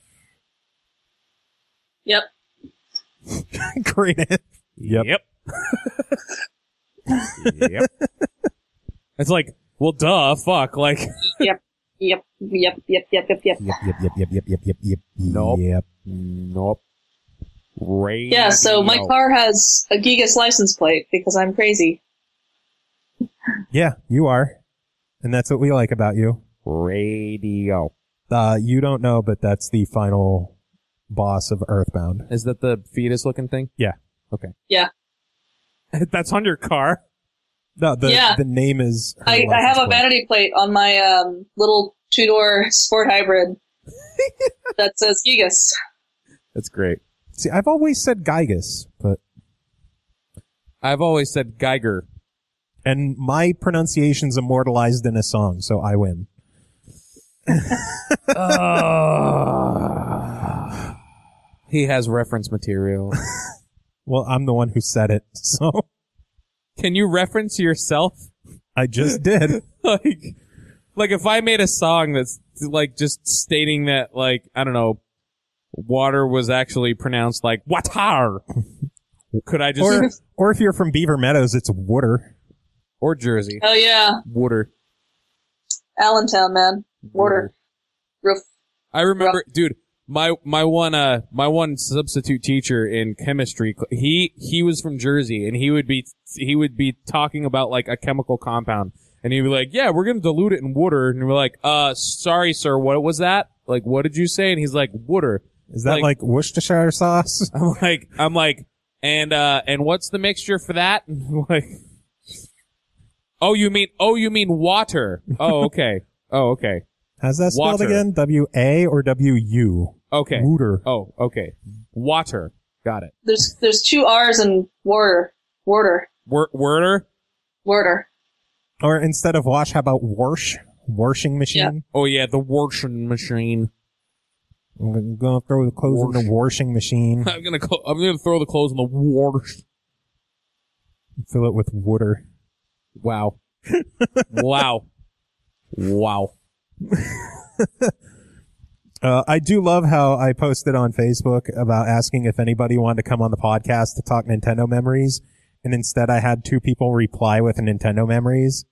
Yep. Great. Yep. Yep. Yep. It's like, well, duh, fuck, like. Yep. Yep. Yep. Yep. Yep. Yep. Yep. Yep, yep, yep, yep, yep, yep, yep, yep. Nope. Yep. Nope. Radio. Yeah. So my car has a Gigas license plate because I'm crazy. Yeah, you are. And that's what we like about you. Radio. Uh, you don't know, but that's the final boss of Earthbound. Is that the fetus looking thing? Yeah. Okay. Yeah. That's on your car? No, the, Yeah. the name is... her I, I license have a plate. vanity plate on my um, little two-door sport hybrid that says Gigas. That's great. See, I've always said Gygus, but... I've always said Geiger. And my pronunciation's immortalized in a song, so I win. Uh, he has reference material. Well, I'm the one who said it, so Can you reference yourself? I just did. like, like if I made a song that's like just stating that, like, I don't know, water was actually pronounced like watar. Could I just Or, or if you're from Beaver Meadows, it's water. or Jersey Oh yeah, water Allentown, man. Water. Roof. I remember, dude. My my one uh my one substitute teacher in chemistry. He he was from Jersey, and he would be he would be talking about like a chemical compound, and he'd be like, "Yeah, we're gonna dilute it in water," and we're like, "Uh, sorry, sir, what was that? Like, what did you say?" And he's like, "Water." Is that like, Worcestershire sauce? I'm like, I'm like, and uh, and what's the mixture for that? And I'm like, oh, you mean, oh, you mean water? Oh, okay. Oh, okay. How's that spelled Water. again? W A or W U? Okay. Water. Oh, okay. Water. Got it. There's there's two R's in water. Water. Wor- Werder? Water. Or instead of wash, how about wash? Washing machine? Oh yeah, the washing machine. I'm gonna throw the clothes in the washing machine. I'm gonna cl- I'm gonna throw the clothes in the wash. Fill it with water. Wow. Wow. Wow. Uh, I do love how I posted on Facebook about asking if anybody wanted to come on the podcast to talk Nintendo memories, and instead I had two people reply with Nintendo memories.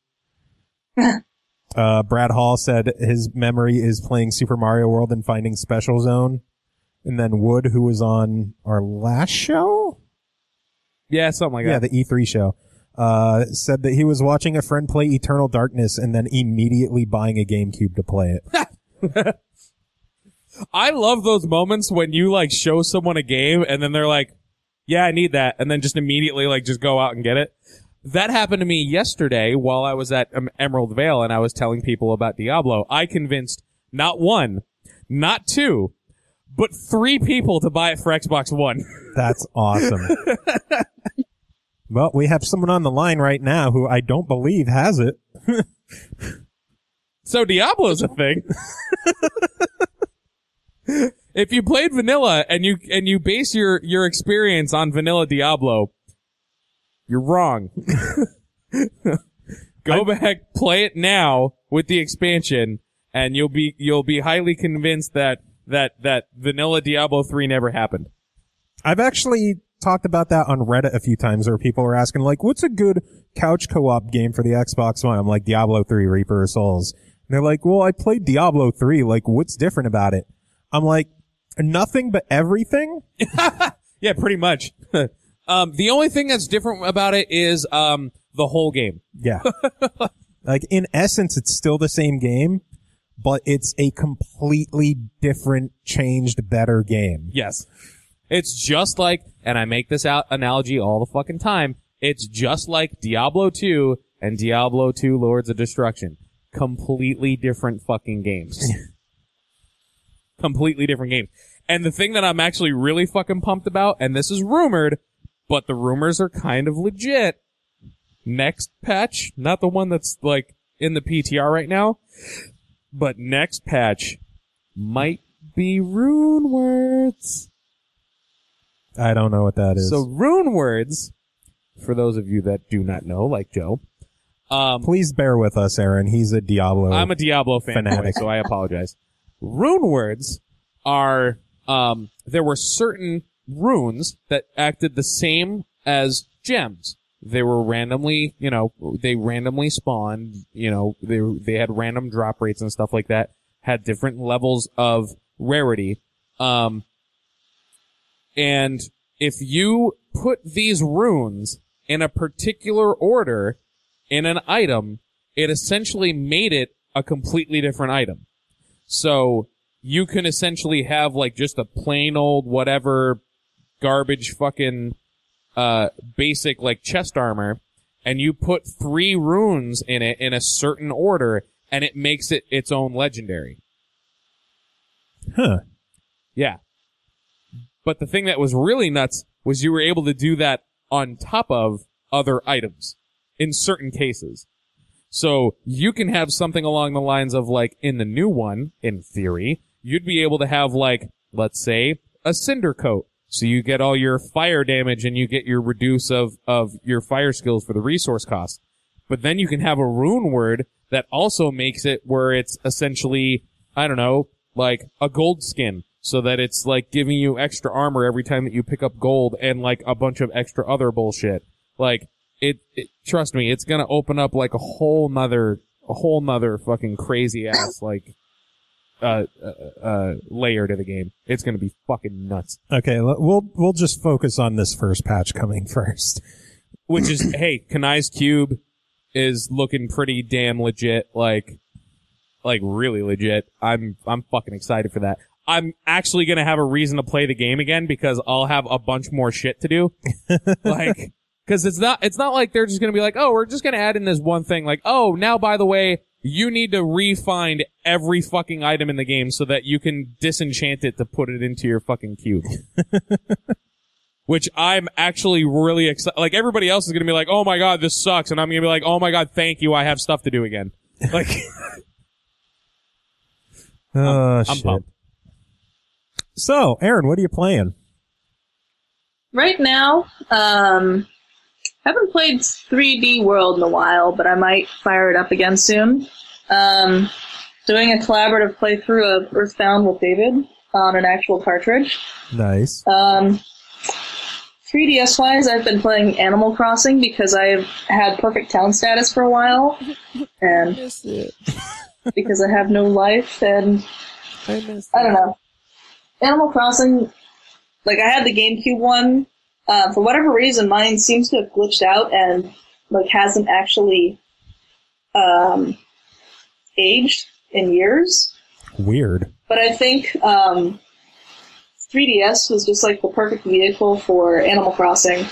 uh, Brad Hall said his memory is playing Super Mario World and finding Special Zone. And then Wood, who was on our last show? Yeah, something like Yeah, that. the E three show. Uh, said that he was watching a friend play Eternal Darkness and then immediately buying a GameCube to play it. I love those moments when you like show someone a game and then they're like, "Yeah, I need that," and then just immediately like just go out and get it. That happened to me yesterday while I was at um, Emerald Vale and I was telling people about Diablo. I convinced not one, not two, but three people to buy it for Xbox One. That's awesome. Well, we have someone on the line right now who I don't believe has it. So Diablo's a thing. If you played vanilla and you and you base your your experience on vanilla Diablo, you're wrong. Go I, back, play it now with the expansion, and you'll be you'll be highly convinced that that that vanilla Diablo three never happened. I've actually talked about that on Reddit a few times, where people are asking, like, what's a good couch co-op game for the Xbox One? I'm like, Diablo three, Reaper of Souls. And they're like, well, I played Diablo three. Like, what's different about it? I'm like, nothing but everything. Yeah, pretty much. um, the only thing that's different about it is um the whole game. Yeah. Like, in essence, it's still the same game, but it's a completely different, changed, better game. Yes. It's just like, and I make this out analogy all the fucking time, it's just like Diablo two and Diablo two Lords of Destruction. Completely different fucking games. Completely different games. And the thing that I'm actually really fucking pumped about, and this is rumored, but the rumors are kind of legit. Next patch, not the one that's like in the P T R right now, but next patch might be Rune Words. I don't know what that is. So Rune Words, for those of you that do not know, like Joe, um, please bear with us, Aaron. He's a Diablo. I'm a Diablo fan, fanatic, so I apologize. Rune Words are, um, there were certain runes that acted the same as gems. They were randomly, you know, they randomly spawned, you know, they they had random drop rates and stuff like that, had different levels of rarity. Um, and if you put these runes in a particular order in an item, it essentially made it a completely different item. So you can essentially have like just a plain old whatever garbage fucking uh basic like chest armor, and you put three runes in it in a certain order, and it makes it its own legendary. Huh. Yeah. But the thing that was really nuts was you were able to do that on top of other items in certain cases. So you can have something along the lines of like in the new one, in theory, you'd be able to have like, let's say, a cinder coat. So you get all your fire damage and you get your reduce of, of your fire skills for the resource cost. But then you can have a rune word that also makes it where it's essentially, I don't know, like a gold skin. So that it's like giving you extra armor every time that you pick up gold and like a bunch of extra other bullshit. Like, it, it trust me, it's gonna open up like a whole nother, a whole nother fucking crazy ass, like, Uh, uh, uh, layer to the game. It's gonna be fucking nuts. Okay, we'll we'll just focus on this first patch coming first. Which is, hey, Kanai's Cube is looking pretty damn legit, like, like really legit. I'm I'm fucking excited for that. I'm actually gonna have a reason to play the game again because I'll have a bunch more shit to do. Like, cause it's not it's not like they're just gonna be like, oh, we're just gonna add in this one thing. Like, oh, now by the way, you need to re-find every fucking item in the game so that you can disenchant it to put it into your fucking cube. Which I'm actually really excited. Like, everybody else is gonna be like, oh my god, this sucks. And I'm gonna be like, oh my god, thank you, I have stuff to do again. Like, oh, I'm, shit. I'm pumped. So, Aaron, what are you playing? Right now, um, haven't played three D World in a while, but I might fire it up again soon. Um, doing a collaborative playthrough of Earthbound with David on an actual cartridge. Nice. Um, three D S-wise, I've been playing Animal Crossing because I've had perfect town status for a while, and because I have no life, and I, miss I don't know. Animal Crossing, like, I had the GameCube one. Uh, for whatever reason, mine seems to have glitched out and, like, hasn't actually um, aged in years. Weird. But I think um, three D S was just, like, the perfect vehicle for Animal Crossing.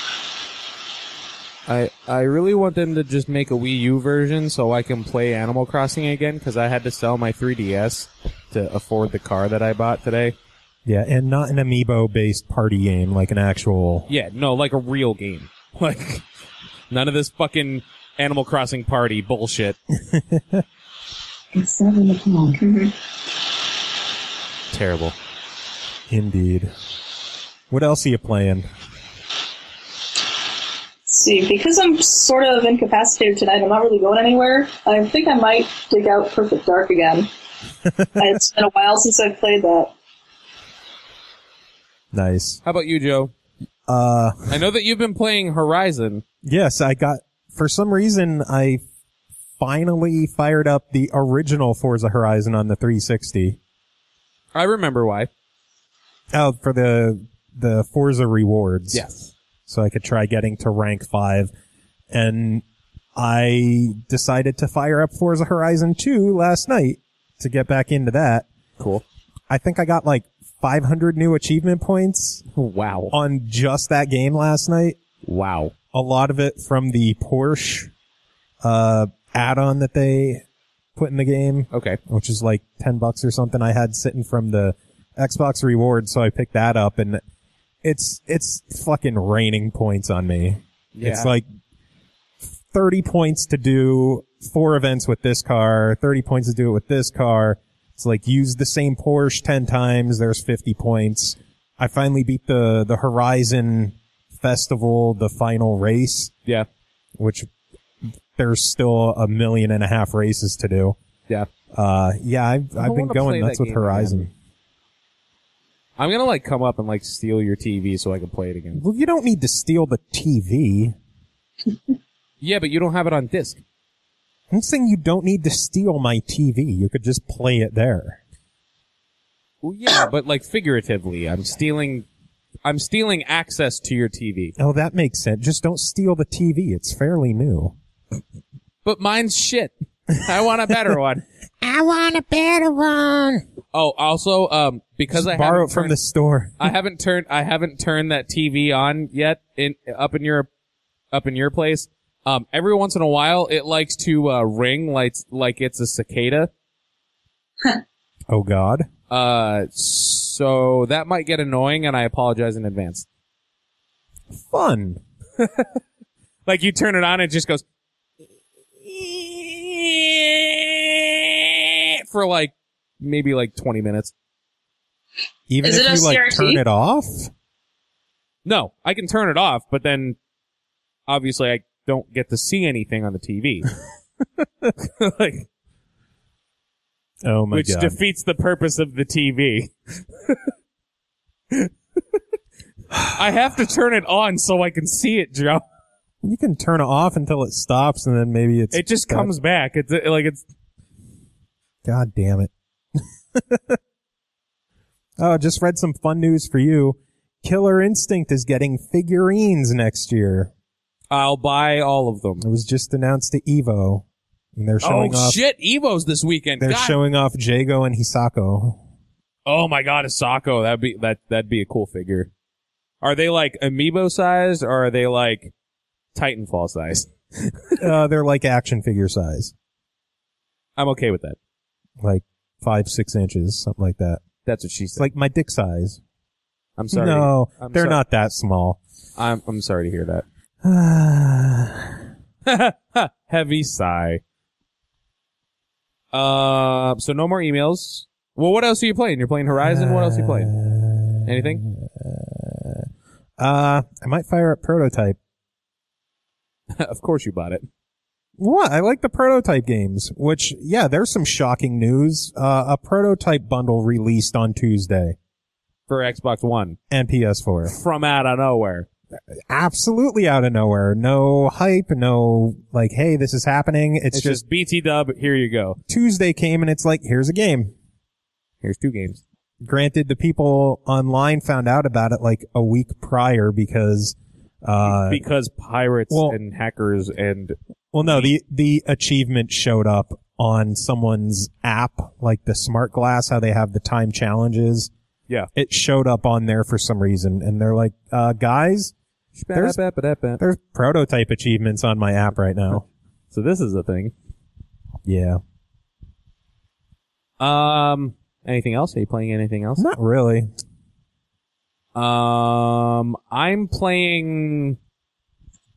I I really want them to just make a Wii U version so I can play Animal Crossing again, because I had to sell my three D S to afford the car that I bought today. Yeah, and not an amiibo-based party game, like an actual... Yeah, no, like a real game. Like, none of this fucking Animal Crossing party bullshit. It's seven o'clock. Mm-hmm. Terrible. Indeed. What else are you playing? See, because I'm sort of incapacitated tonight, I'm not really going anywhere. I think I might dig out Perfect Dark again. It's been a while since I've played that. Nice. How about you, Joe? Uh, I know that you've been playing Horizon. yes, I got, for some reason, I finally fired up the original Forza Horizon on the three sixty. I remember why. Oh, for the, the Forza rewards. Yes. So I could try getting to rank five. And I decided to fire up Forza Horizon two last night to get back into that. Cool. I think I got like five hundred new achievement points Wow. on just that game last night. Wow. A lot of it from the Porsche uh, add-on that they put in the game, Okay. which is like ten bucks or something I had sitting from the Xbox rewards, so I picked that up, and it's it's fucking raining points on me. Yeah. It's like thirty points to do four events with this car, thirty points to do it with this car. It's like use the same Porsche ten times, there's fifty points. I finally beat the, the Horizon Festival, the final race, Yeah. which there's still a million and a half races to do. Yeah. Uh, yeah, I've, I I've been wanna going play nuts that with game Horizon. again. I'm gonna like come up and like steal your T V so I can play it again. Well, you don't need to steal the T V. Yeah, but you don't have it on disc. I'm saying you don't need to steal my T V. You could just play it there. Well, yeah, but like figuratively, I'm stealing, I'm stealing access to your T V. Oh, that makes sense. Just don't steal the T V. It's fairly new. But mine's shit. I want a better one. I want a better one. Oh, also, um, because Just I borrow haven't it from turned, the store. I haven't turned, I haven't turned that T V on yet in up in your, up in your place. Um, every once in a while, it likes to uh, ring like like it's a cicada. Oh, God. Uh, so that might get annoying, and I apologize in advance. Fun. Like you turn it on, it just goes for like maybe like twenty minutes. Even Is if it a you, like, C R T? turn it off? No, I can turn it off, but then obviously I don't get to see anything on the T V. Like, Oh, my which God. defeats the purpose of the T V. I have to turn it on so I can see it, Joe. You can turn it off until it stops, and then maybe it's... It just comes back. It's uh, like it's. God damn it. Oh, just read some fun news for you. Killer Instinct is getting figurines next year. I'll buy all of them. It was just announced at EVO. And they're Oh showing off shit! Evo's this weekend. they're God. showing off Jago and Hisako. Oh my god, Asako. That'd be that. That'd be a cool figure. Are they like amiibo sized, or are they like Titanfall sized? uh, they're like action figure size. I'm okay with that. Like five, six inches, something like that. That's what she It's said. like my dick size. I'm sorry. No, I'm they're sorry. not that small. I'm I'm sorry to hear Uh, that. Heavy sigh. Uh, so no more emails. Well, what else are you playing? You're playing Horizon. What else are you playing? Anything? uh, I might fire up Prototype. Of course you bought it. What? I like the Prototype games, which, yeah, there's some shocking news. Uh, a Prototype bundle released on Tuesday. For Xbox One. And P S four. From out of nowhere. Absolutely out of nowhere. No hype, no, like, hey, this is happening. It's, It's just, just B T dub, here you go. Tuesday came and it's like, here's a game. Here's two games. Granted, the people online found out about it like a week prior because, uh, Because pirates well- and hackers and... well, no, the, the achievement showed up on someone's app, like the Smart Glass, how they have the time challenges. Yeah. It showed up on there for some reason, and they're like, uh, guys, There's- there's Prototype achievements on my app right now. So this is a thing. Yeah. Um, anything else? Are you playing anything else? Not really. Um, I'm playing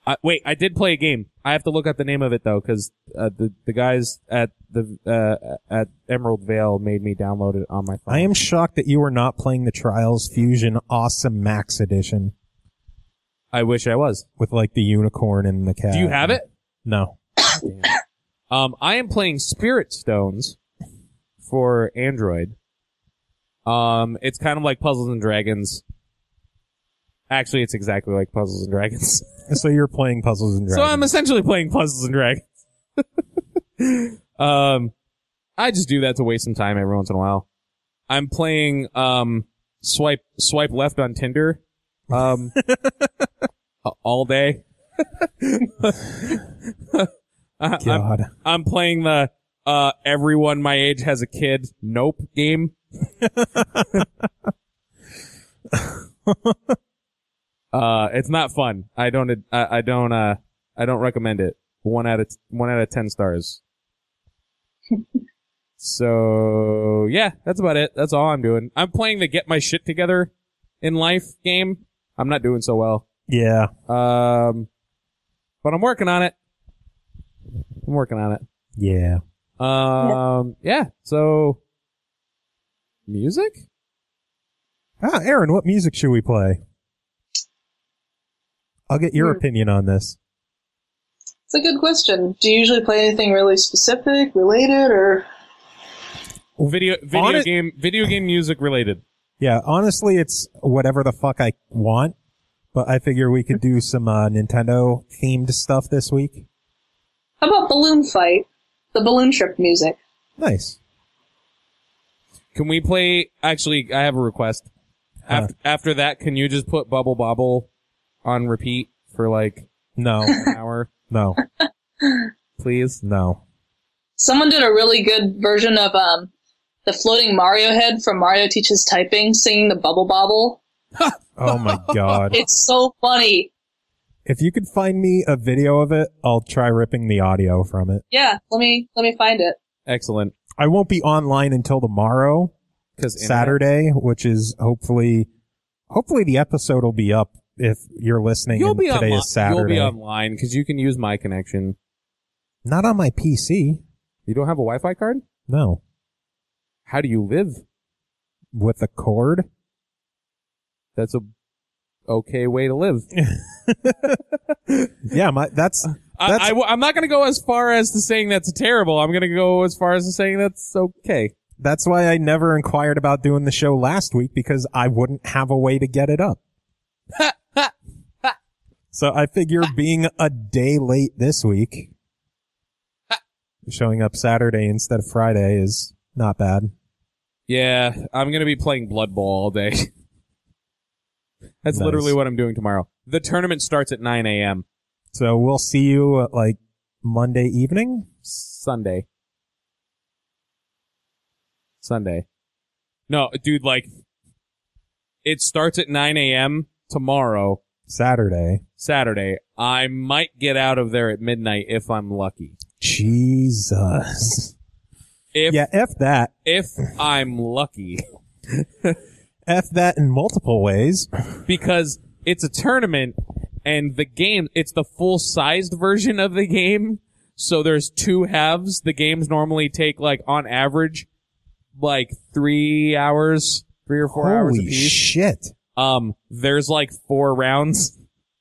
I, wait, I did play a game. I have to look up the name of it though, because uh, the the guys at the uh, at Emerald Vale made me download it on my phone. I am shocked that you were not playing the Trials Fusion Awesome Max Edition I wish I was. with like the unicorn and the cat. Do you have it? No. Damn. Um, I am playing Spirit Stones for Android. Um, it's kind of like Puzzles and Dragons. Actually, it's exactly like Puzzles and Dragons. So you're playing Puzzles and So Dragons. I'm essentially playing Puzzles and Dragons. um, I just do that to waste some time every once in a while. I'm playing um swipe swipe left on Tinder, um, all day. I- God. I'm, I'm playing the uh everyone my age has a kid nope game. Uh, it's not fun. I don't, I, I don't, uh, I don't recommend it. One out of, one out of ten stars. So, yeah, that's about it. That's all I'm doing. I'm playing the Get My Shit Together in Life game. I'm not doing so well. Yeah. Um, but I'm working on it. I'm working on it. Yeah. Um, yeah, so, music? Ah, Aaron, what music should we play? I'll get your Hmm. opinion on this. It's a good question. Do you usually play anything really specific, related, or? Video, On video it- game, video game music related. Yeah, honestly, it's whatever the fuck I want, but I figure we could do some uh, Nintendo themed stuff this week. How about Balloon Fight? The Balloon Trip music. Nice. Can we play, actually, I have a request. After, after that, can you just put Bubble Bobble on repeat for like No, an hour, no, please? no. Someone did a really good version of um the floating Mario head from Mario Teaches Typing singing the Bubble Bobble. Oh my god. It's so funny. If you could find me a video of it, I'll try ripping the audio from it. Yeah, let me let me find it. Excellent. I won't be online until tomorrow, Because Saturday, which is hopefully, hopefully the episode will be up if you're listening You'll and be today online. is Saturday. You'll be online because you can use my connection. Not on my P C. You don't have a Wi-Fi card? No. How do you live? With a cord? That's a okay way to live. Yeah, my, that's, That's- I, I, am not going to go as far as to saying that's terrible. I'm going to go as far as to saying that's okay. that's why I never inquired about doing the show last week, because I wouldn't have a way to get it up. So I figure being a day late this week, showing up Saturday instead of Friday is not bad. Yeah, I'm going to be playing Blood Bowl all day. That's Nice. literally what I'm doing tomorrow. The tournament starts at nine a.m. So we'll see you at like Monday evening. Sunday. Sunday. No, dude, like, it starts at nine a.m. tomorrow, Saturday. Saturday. I might get out of there at midnight if I'm lucky. Jesus. If, Yeah, F that. if I'm lucky. F that in multiple ways. Because it's a tournament and the game, it's the full-sized version of the game. So there's two halves. The games normally take, like, on average, like three hours, three or four hours Holy apiece. shit. Um, there's like four rounds.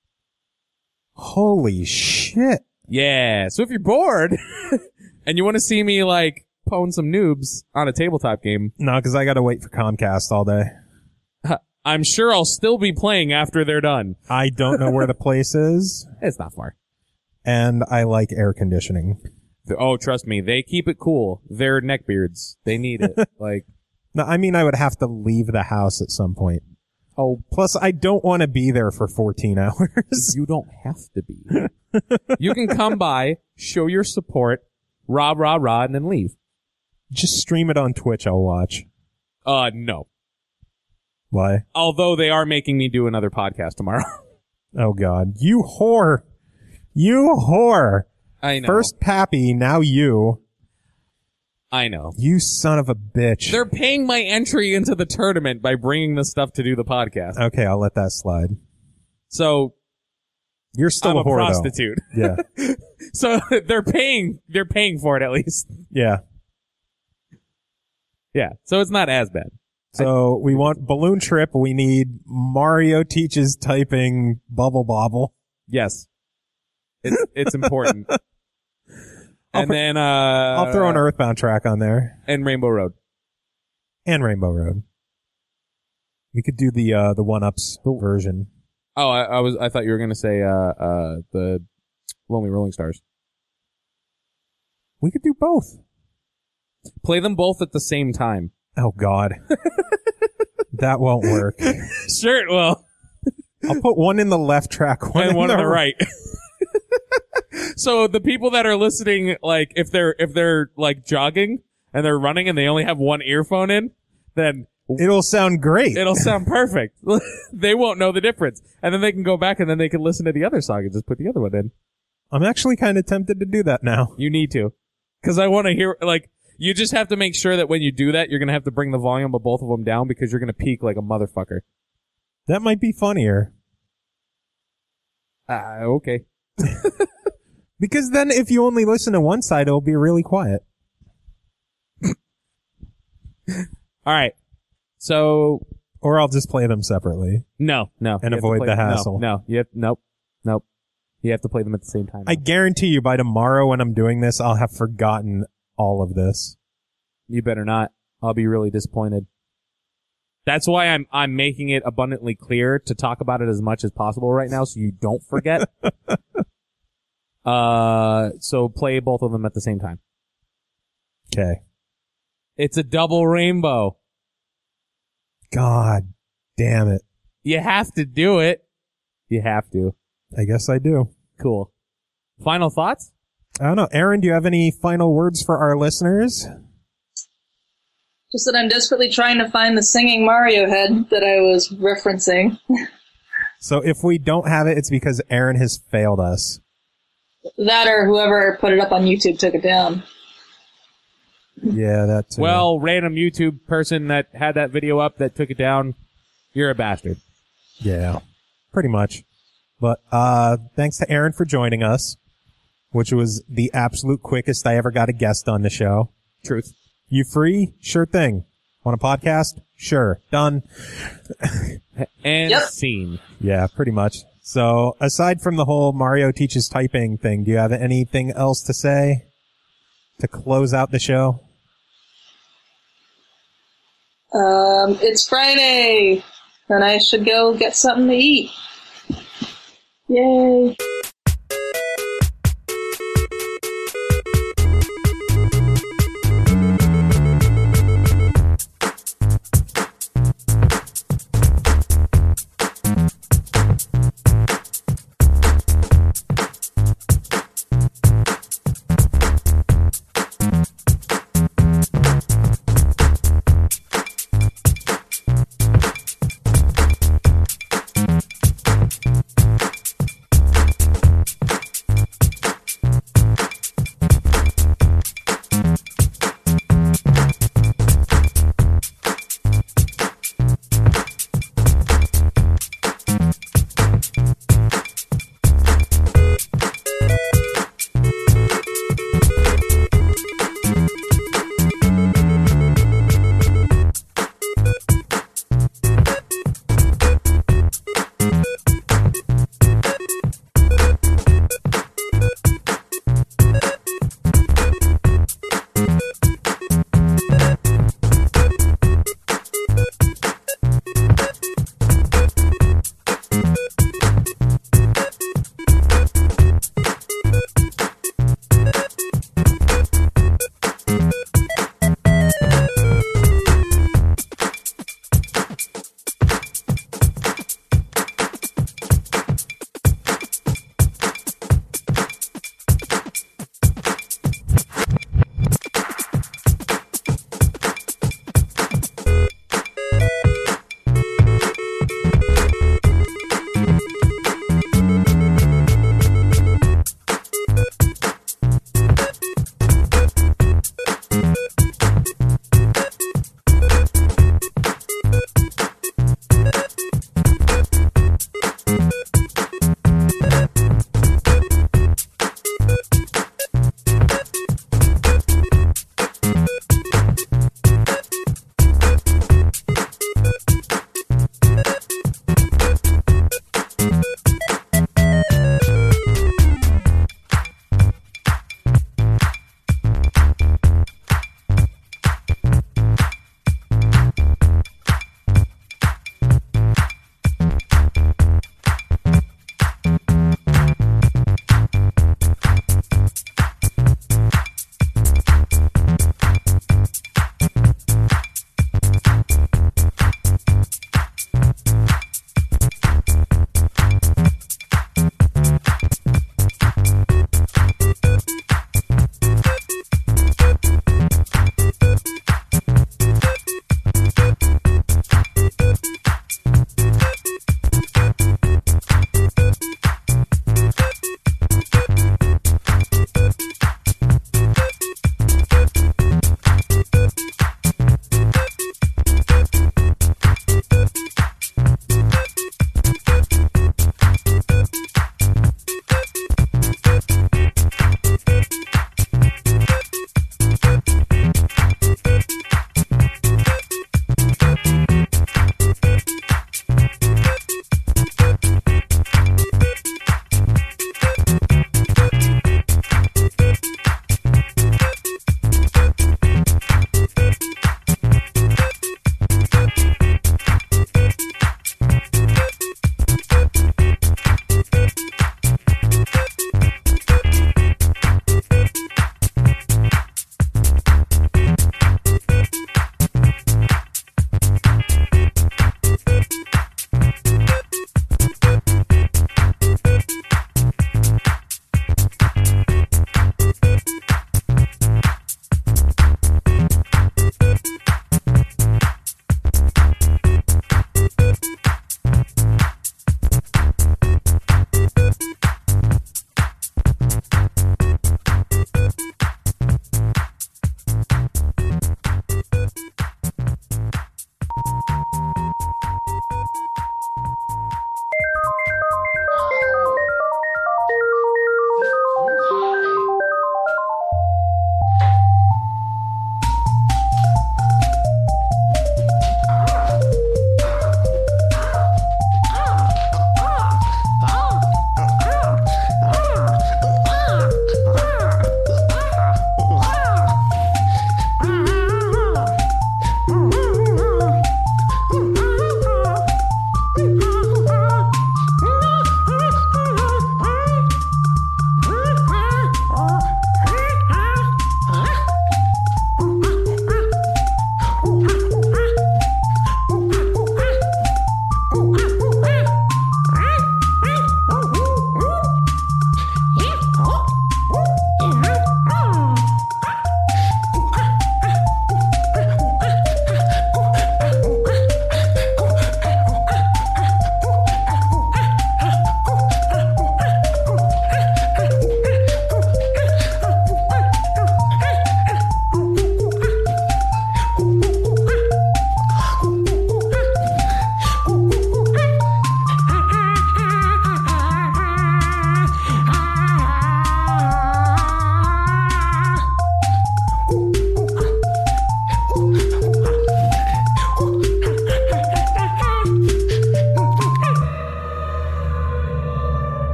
Holy shit. Yeah. So if you're bored and you want to see me like pwn some noobs on a tabletop game, No, because I gotta wait for Comcast all day. I'm sure I'll still be playing after they're done. I don't know where the place is, It's not far. and I like air conditioning. Oh, trust me, they keep it cool. They're neckbeards. They need it. Like, No, I mean, I would have to leave the house at some point. oh, Plus, I don't want to be there for fourteen hours. you don't have to be. You can come by, show your support, rah, rah, rah, and then leave. Just stream it on Twitch, I'll watch. Uh, no. Why? Although they are making me do another podcast tomorrow. Oh god. You whore. You whore. I know. First Pappy, now you. I know. You son of a bitch. They're paying my entry into the tournament by bringing the stuff to do the podcast. Okay, I'll let that slide. So, You're still I'm a a whore, prostitute. though. Yeah. So they're paying. They're paying for it at least. Yeah. Yeah. So it's not as bad. So we want Balloon Trip. We need Mario teaches typing Bubble Bobble. Yes. It's it's important. I'll And pr- then uh I'll throw an Earthbound track on there. and Rainbow Road. And Rainbow Road. We could do the uh the one-ups version. Oh, I, I was I thought you were gonna say uh uh the Lonely Rolling Stars. We could do both. Play them both at the same time. Oh, God. That won't work. Sure it will. I'll put one in the left track, one And in one the on the right. So the people that are listening, like if they're if they're like jogging and they're running and they only have one earphone in, then It'll sound great. it'll sound perfect. They won't know the difference. And then they can go back and then they can listen to the other song and just put the other one in. I'm actually kind of tempted to do that now. You need to. Because I want to hear, like, you just have to make sure that when you do that, you're going to have to bring the volume of both of them down because you're going to peak like a motherfucker. That might be funnier. Ah, okay. Because then if you only listen to one side, it'll be really quiet. All right. So, Or I'll just play them separately. no, no. And You have to avoid play- the hassle. No, no. You have, nope, nope. You have to play them at the same time. I guarantee you by tomorrow when I'm doing this, I'll have forgotten all of this. You better not. I'll be really disappointed. That's why I'm I'm making it abundantly clear to talk about it as much as possible right now so you don't forget. uh, so play both of them at the same time. Okay. It's a double rainbow. God damn it. You have to do it. You have to. I guess I do. Cool. Final thoughts? I don't know. Aaron, do you have any final words for our listeners? Just that I'm desperately trying to find the singing Mario head that I was referencing. So if we don't have it, it's because Aaron has failed us. That or whoever put it up on YouTube took it down. Yeah, that's... Well, random YouTube person that had that video up that took it down, you're a bastard. Yeah, pretty much. But uh thanks to Aaron for joining us, which was the absolute quickest I ever got a guest on the show. Truth. You free? Sure thing. Want a podcast? Sure. Done. And Yep. scene. Yeah, pretty much. So aside from the whole Mario teaches typing thing, do you have anything else to say to close out the show? Um, it's Friday, and I should go get something to eat. Yay.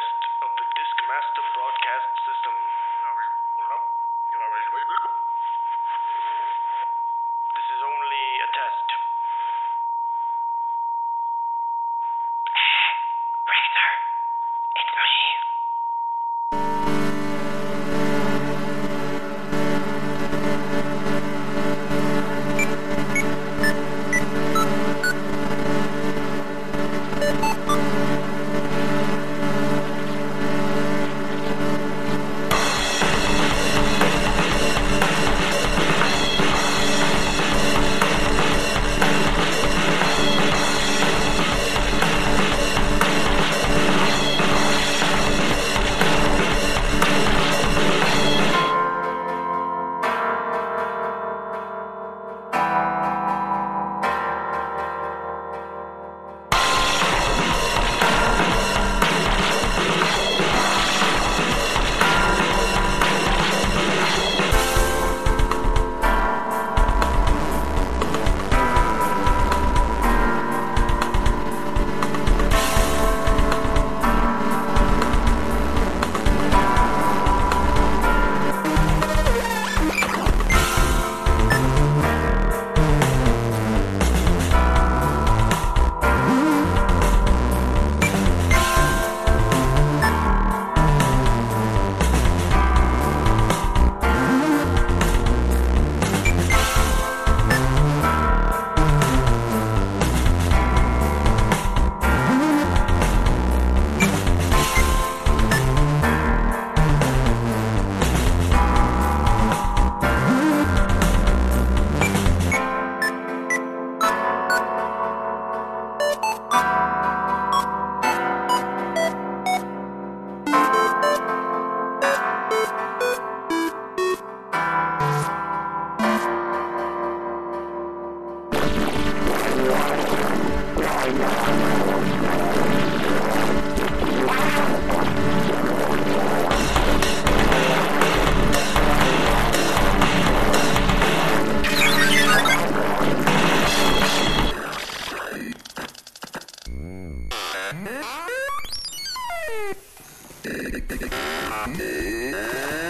test of the Discmaster broadcast system. This is only a test. Razor, it's me. Mm-hmm.